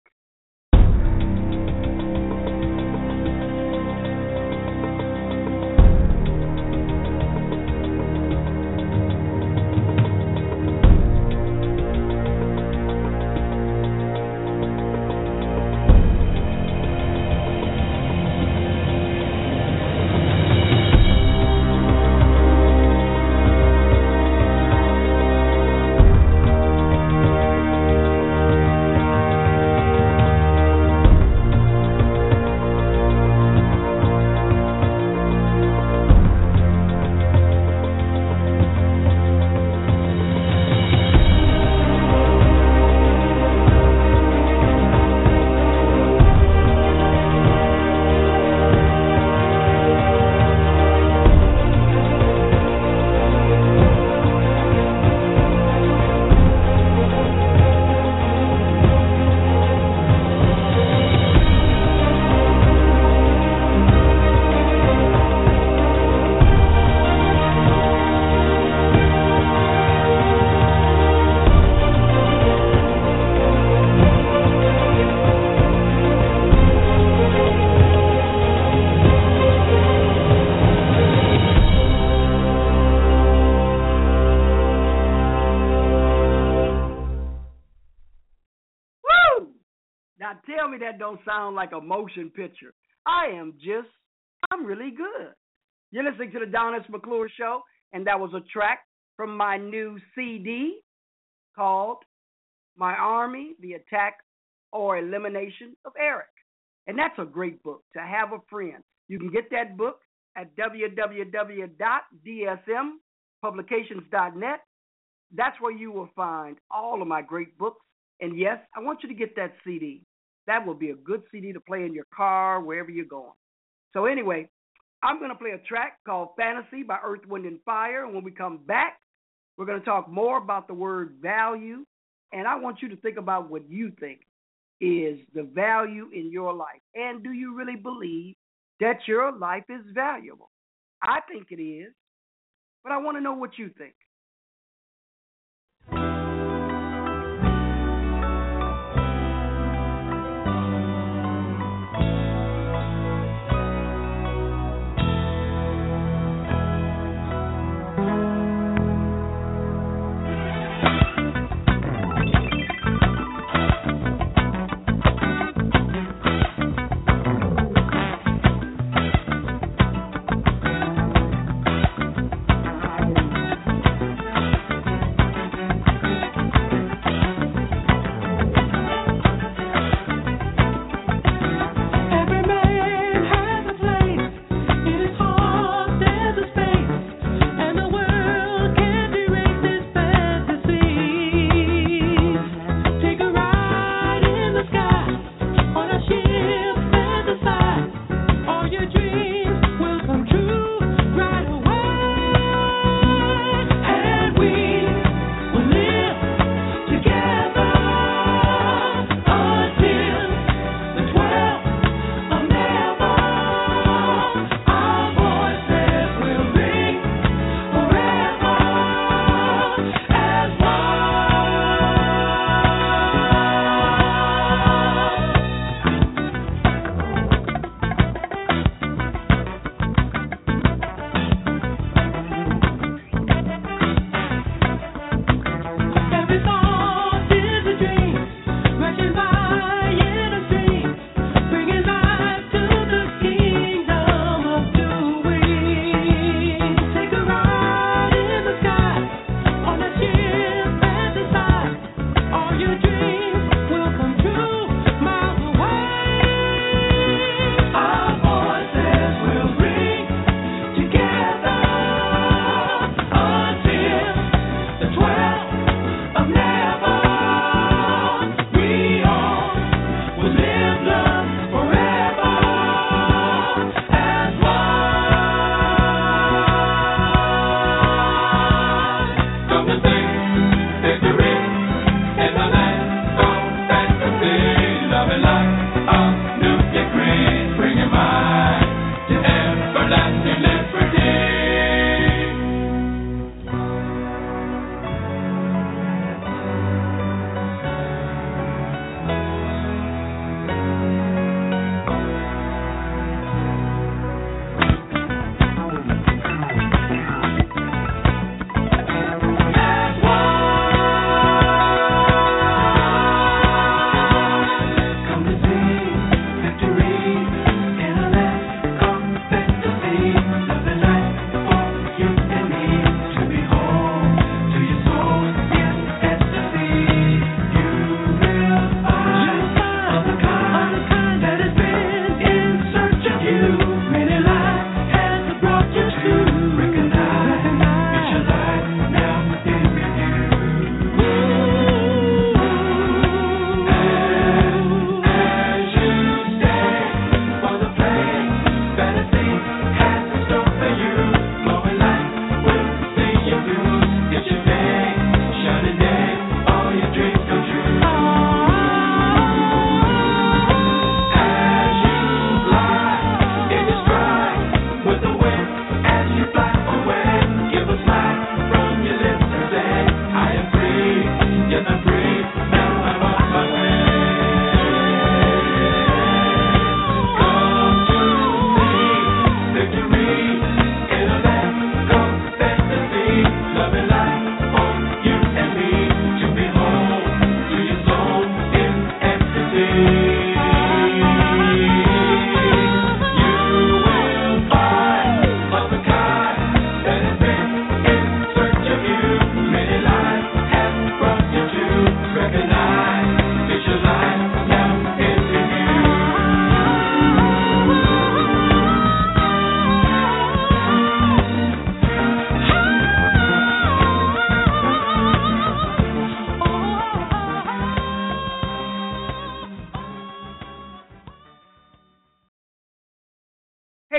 Now tell me that don't sound like a motion picture. I am just, I'm really good. You're listening to the Don S. McClure Show, and that was a track from my new C D called My Army, The Attack or Elimination of Eric. And that's a great book, To Have a Friend. You can get that book at w w w dot d s m publications dot net. That's where you will find all of my great books. And yes, I want you to get that C D. That will be a good C D to play in your car, wherever you're going. So anyway, I'm going to play a track called Fantasy by Earth, Wind, and Fire. And when we come back, we're going to talk more about the word value. And I want you to think about what you think is the value in your life. And do you really believe that your life is valuable? I think it is, but I want to know what you think.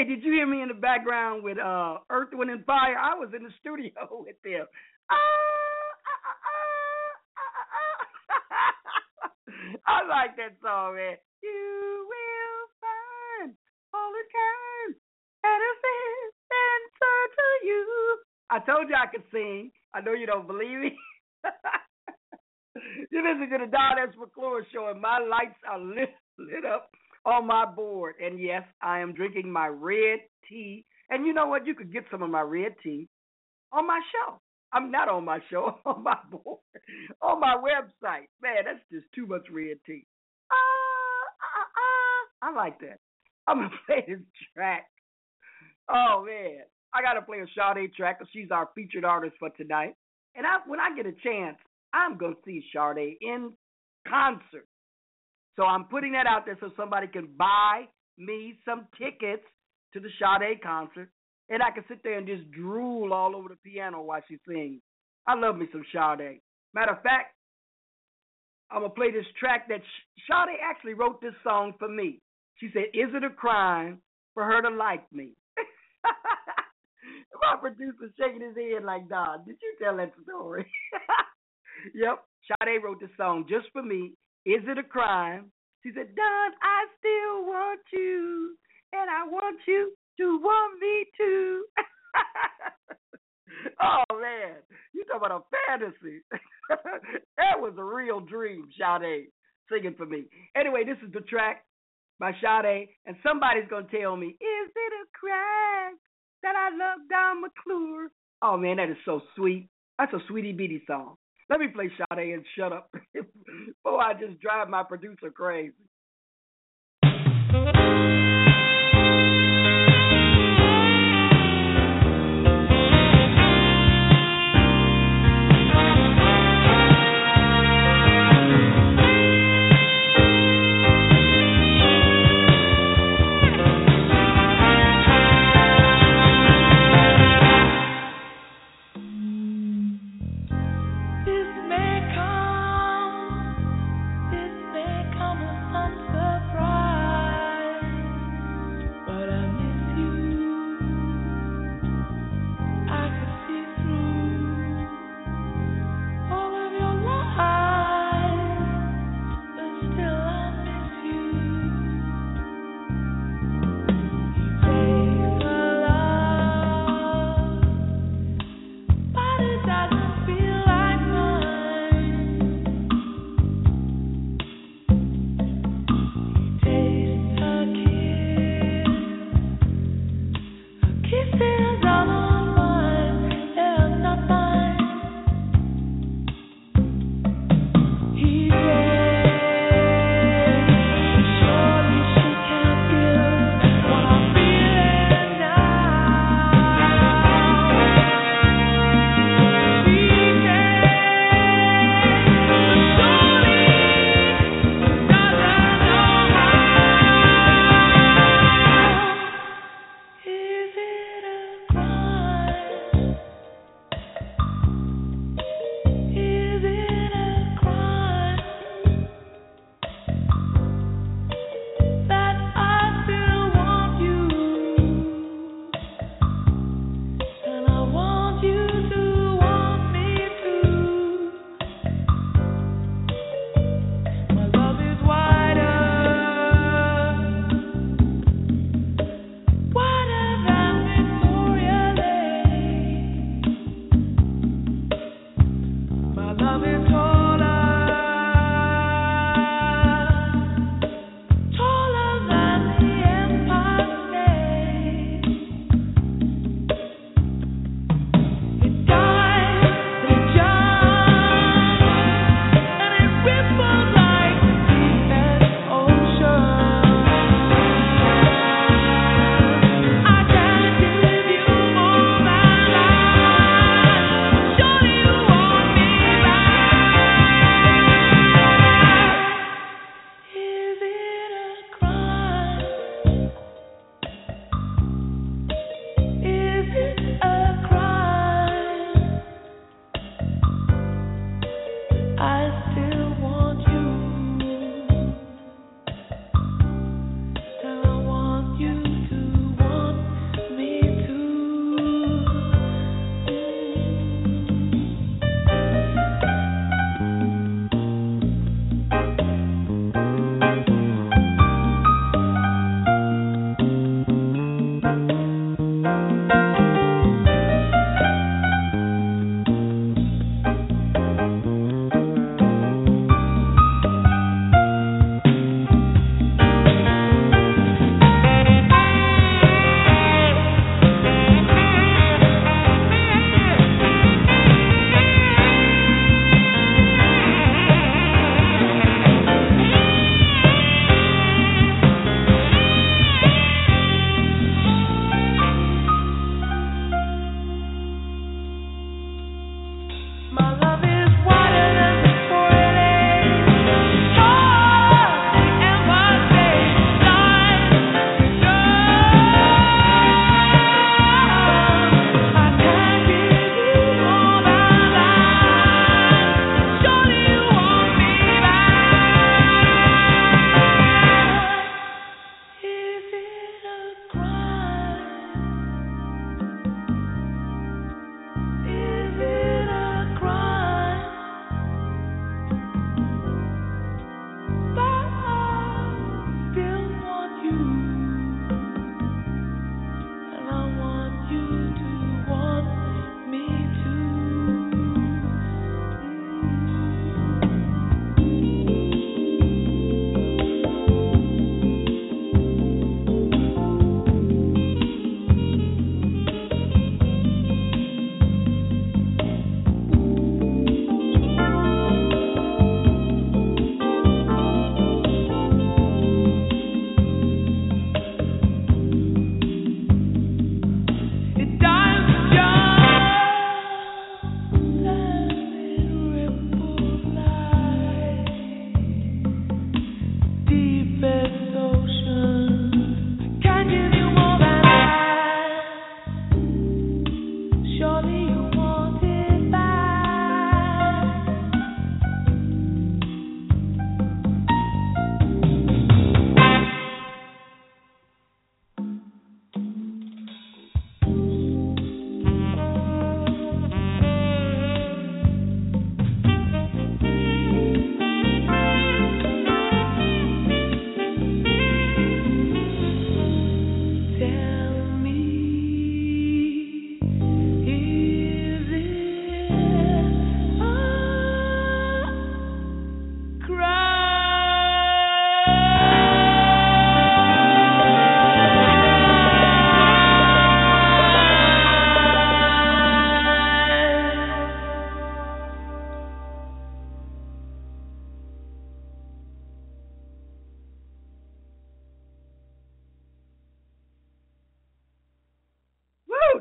did you hear me in the background with uh, Earth, Wind, and Fire? I was in the studio with them. Ah, ah, ah, ah, ah. I like that song, man. You will find all the time innocence answer to you. I told you I could sing. I know you don't believe me. You listen to the Don S. McClure Show, and my lights are lit, lit up on my board. And yes, I am drinking my red tea. And you know what? You could get some of my red tea on my show. I'm not on my show, on my board, on my website. Man, that's just too much red tea. Ah, ah, ah. I like that. I'm going to play this track. Oh, man. I got to play a Sade track because she's our featured artist for tonight. And I, when I get a chance, I'm going to see Sade in concert. So I'm putting that out there so somebody can buy me some tickets to the Sade concert, and I can sit there and just drool all over the piano while she sings. I love me some Sade. Matter of fact, I'm going to play this track that Sade actually wrote this song for me. She said, "Is it a crime for her to like me?" My producer's shaking his head like, "Don, did you tell that story?" Yep, Sade wrote this song just for me. Is it a crime? She said, "Don, I still want you, and I want you to want me too." Oh, man, you talk about a fantasy. That was a real dream, Sade, singing for me. Anyway, this is the track by Sade, and somebody's going to tell me, is it a crime that I love Don McClure? Oh, man, that is so sweet. That's a sweetie beatie song. Let me play Sade and shut up before I just drive my producer crazy. This may come, this may come as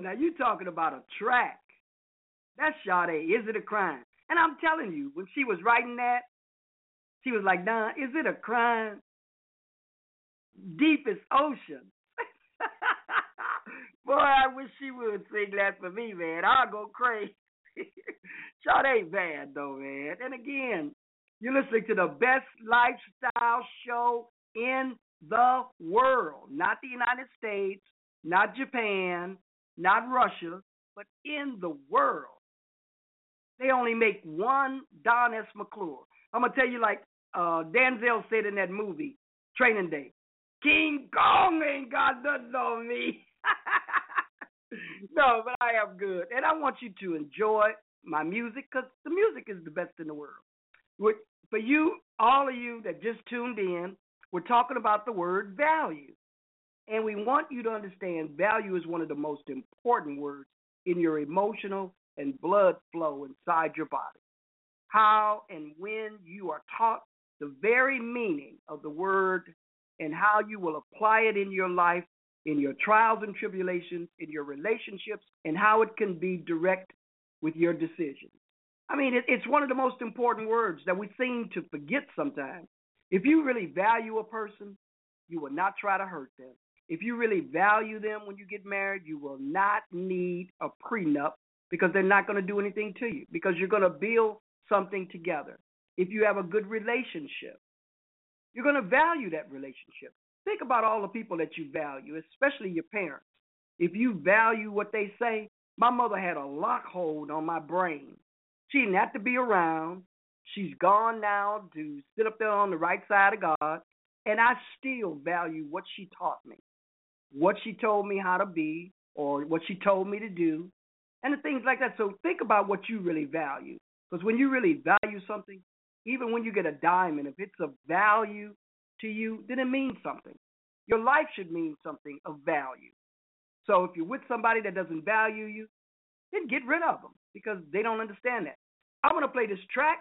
now you talking about a track. That's Sade, Is It a Crime? And I'm telling you, when she was writing that, she was like, Don, is it a crime? Deepest ocean. Boy, I wish she would sing that for me, man. I'll go crazy. Sade ain't bad, though, man. And again, you're listening to the best lifestyle show in the world. Not the United States, not Japan, not Russia, but in the world. They only make one Don S. McClure. I'm going to tell you like uh, Denzel said in that movie, Training Day, King Kong ain't got nothing on me. No, but I am good. And I want you to enjoy my music because the music is the best in the world. With, for you, all of you that just tuned in, we're talking about the word value. And we want you to understand value is one of the most important words in your emotional and blood flow inside your body. How and when you are taught the very meaning of the word and how you will apply it in your life, in your trials and tribulations, in your relationships, and how it can be direct with your decisions. I mean, it, it's one of the most important words that we seem to forget sometimes. If you really value a person, you will not try to hurt them. If you really value them when you get married, you will not need a prenup because they're not going to do anything to you because you're going to build something together. If you have a good relationship, you're going to value that relationship. Think about all the people that you value, especially your parents. If you value what they say, my mother had a lock hold on my brain. She didn't have to be around. She's gone now to sit up there on the right side of God, and I still value what she taught me, what she told me how to be or what she told me to do, and the things like that. So think about what you really value, because when you really value something, even when you get a diamond, if it's of value to you, then it means something. Your life should mean something of value. So if you're with somebody that doesn't value you, then get rid of them because they don't understand that. I'm going to play this track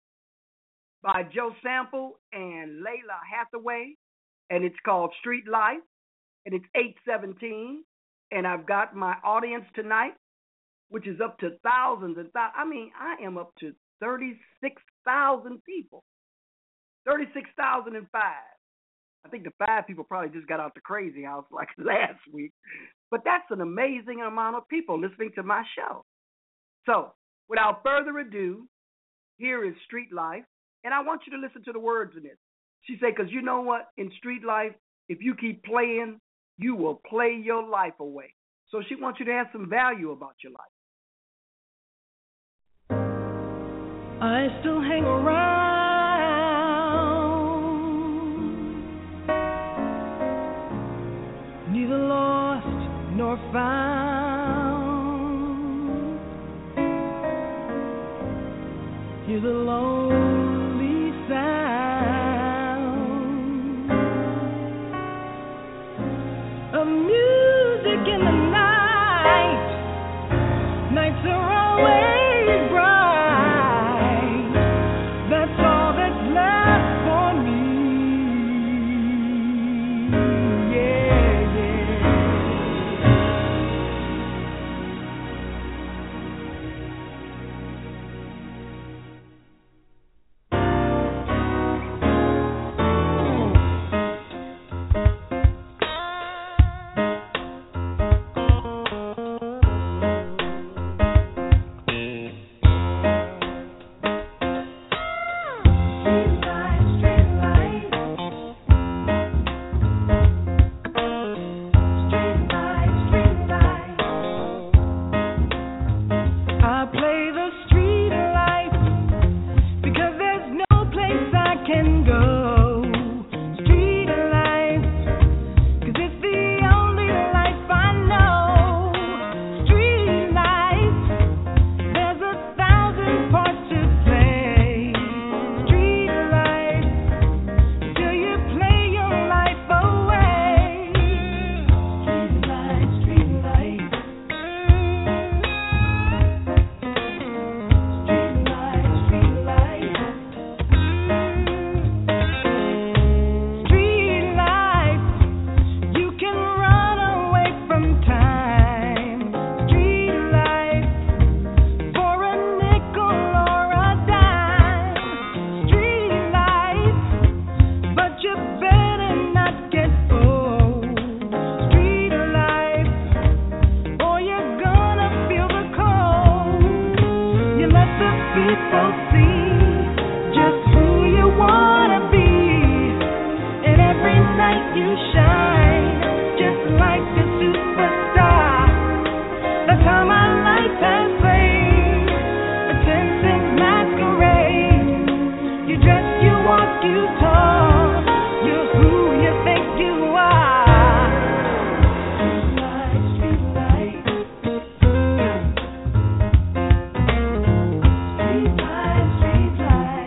by Joe Sample and Layla Hathaway, and it's called Street Life, and it's eight seventeen, and I've got my audience tonight, which is up to thousands and thousands. I mean, I am up to thirty-six thousand people, thirty-six thousand five. I think the five people probably just got out the crazy house like last week. But that's an amazing amount of people listening to my show. So, without further ado, here is Street Life. And I want you to listen to the words in it. She said, because you know what? In street life, if you keep playing, you will play your life away. So she wants you to have some value about your life. I still hang around, neither lost nor found. Hear the lonely sound of music in the night. Nights are always bright. That's all that's left for me. Yeah, yeah. people see just who you wanna be. And every night you shine just like a superstar. That's how my life has played a tinted masquerade. You dress, you walk, you talk, you're who you think you are. Street light, street light, street light,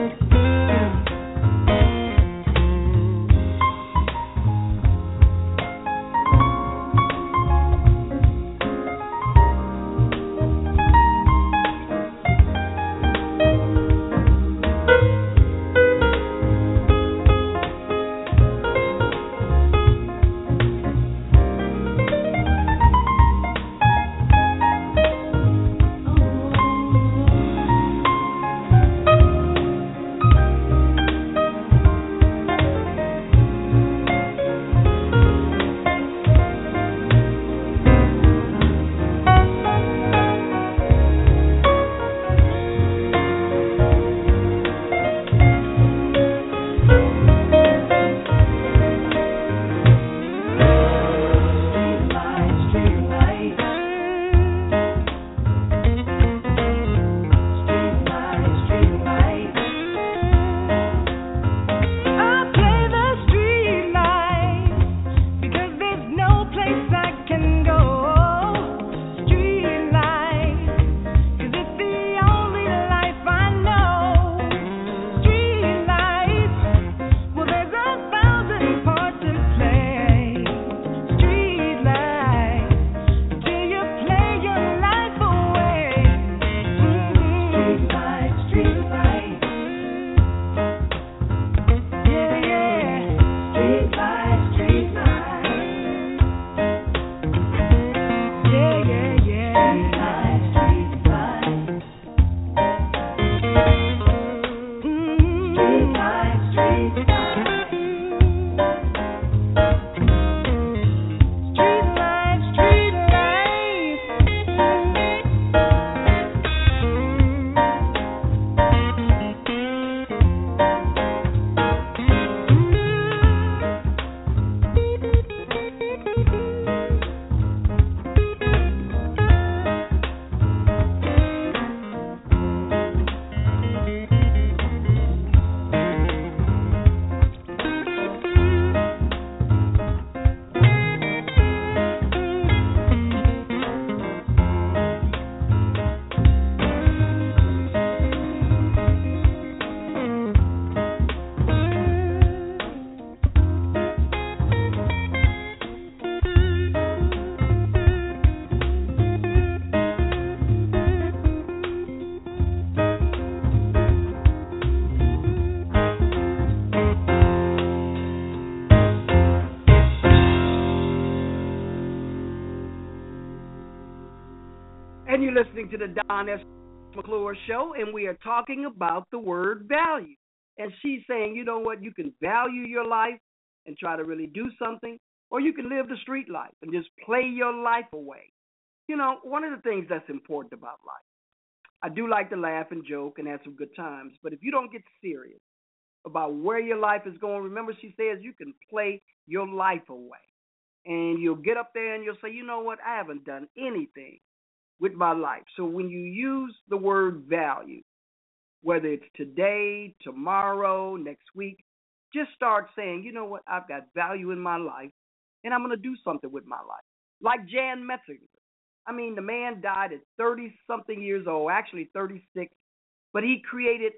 And you're listening to the Don S. McClure Show, and we are talking about the word value. And she's saying, you know what, you can value your life and try to really do something, or you can live the street life and just play your life away. You know, one of the things that's important about life, I do like to laugh and joke and have some good times, but if you don't get serious about where your life is going, remember she says you can play your life away. And you'll get up there and you'll say, you know what, I haven't done anything with my life. So when you use the word value, whether it's today, tomorrow, next week, just start saying, you know what, I've got value in my life, and I'm going to do something with my life. Like Jan Metzinger. I mean, the man died at thirty-something years old, actually thirty-six, but he created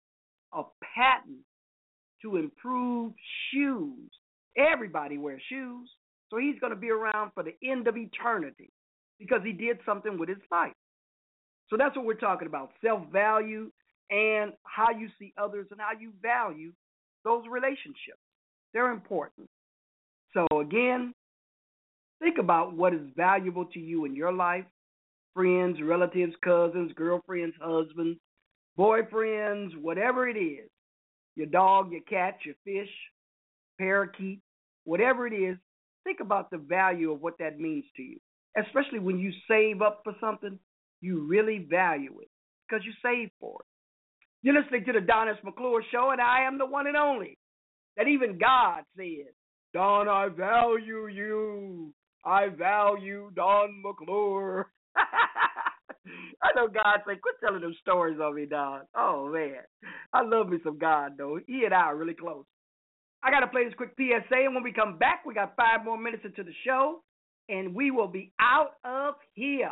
a patent to improve shoes. Everybody wears shoes, so he's going to be around for the end of eternity because he did something with his life. So that's what we're talking about, self-value and how you see others and how you value those relationships. They're important. So again, think about what is valuable to you in your life, friends, relatives, cousins, girlfriends, husbands, boyfriends, whatever it is, your dog, your cat, your fish, parakeet, whatever it is, think about the value of what that means to you, especially when you save up for something, you really value it because you saved for it. You're listening to the Don S. McClure Show, and I am the one and only that even God said, Don, I value you. I value Don McClure. I know God said, quit telling them stories on me, Don. Oh, man. I love me some God, though. He and I are really close. I got to play this quick P S A, and when we come back, we got five more minutes into the show, and we will be out of here.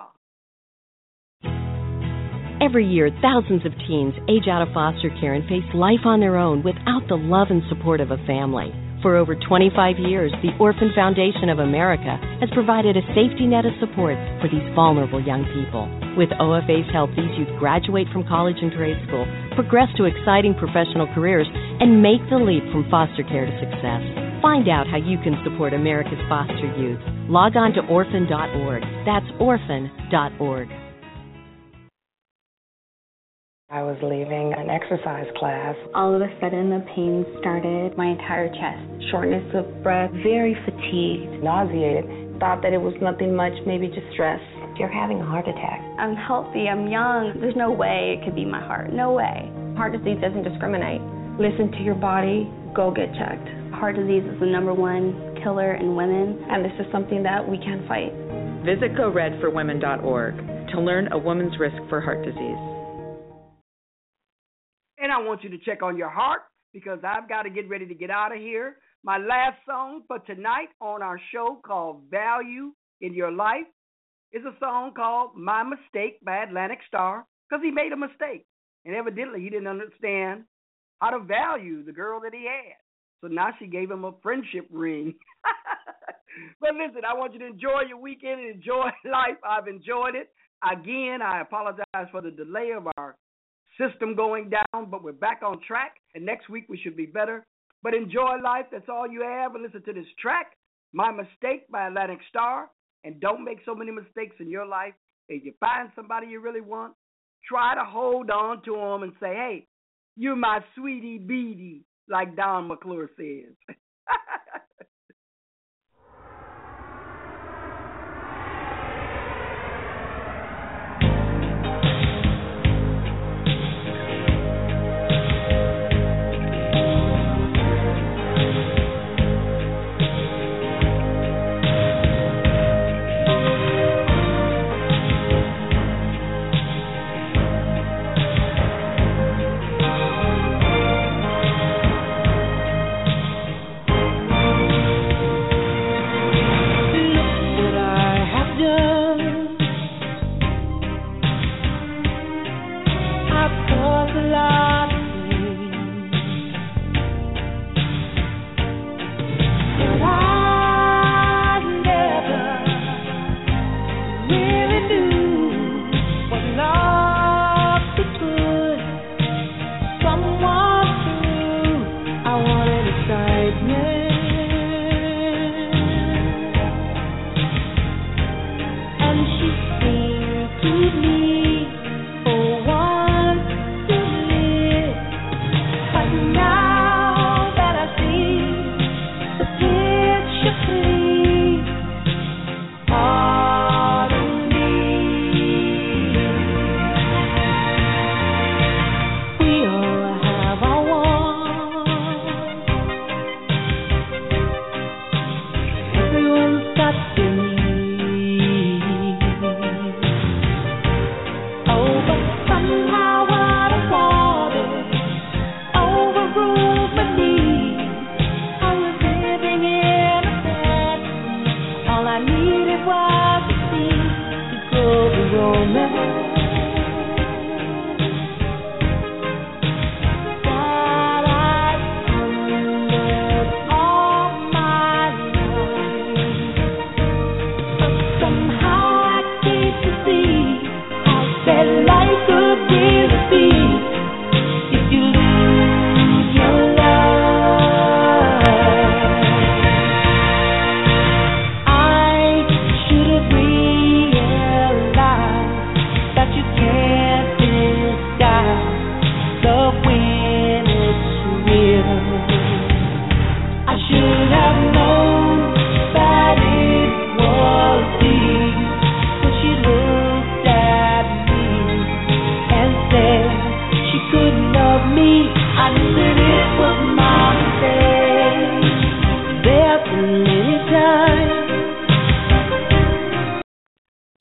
Every year, thousands of teens age out of foster care and face life on their own without the love and support of a family. For over twenty-five years, the Orphan Foundation of America has provided a safety net of support for these vulnerable young people. With O F A's help, these youth graduate from college and trade school, progress to exciting professional careers, and make the leap from foster care to success. Find out how you can support America's foster youth. Log on to orphan dot org. That's orphan dot org. I was leaving an exercise class. All of a sudden, the pain started. My entire chest, shortness of breath, very fatigued, nauseated. Thought that it was nothing much, maybe just stress. You're having a heart attack. I'm healthy, I'm young. There's no way it could be my heart. No way. Heart disease doesn't discriminate. Listen to your body. Go get checked. Heart disease is the number one killer in women. And this is something that we can fight. Visit go red for women dot org to learn a woman's risk for heart disease. And I want you to check on your heart because I've got to get ready to get out of here. My last song for tonight on our show called Value in Your Life is a song called My Mistake by Atlantic Starr because he made a mistake. And evidently he didn't understand how to value the girl that he had. So now she gave him a friendship ring. But listen, I want you to enjoy your weekend and enjoy life. I've enjoyed it. Again, I apologize for the delay of our system going down, but we're back on track, and next week we should be better. But enjoy life. That's all you have. And listen to this track, My Mistake by Atlantic Starr. And don't make so many mistakes in your life. If you find somebody you really want, try to hold on to them and say, hey, you're my sweetie beatie, like Don McClure says.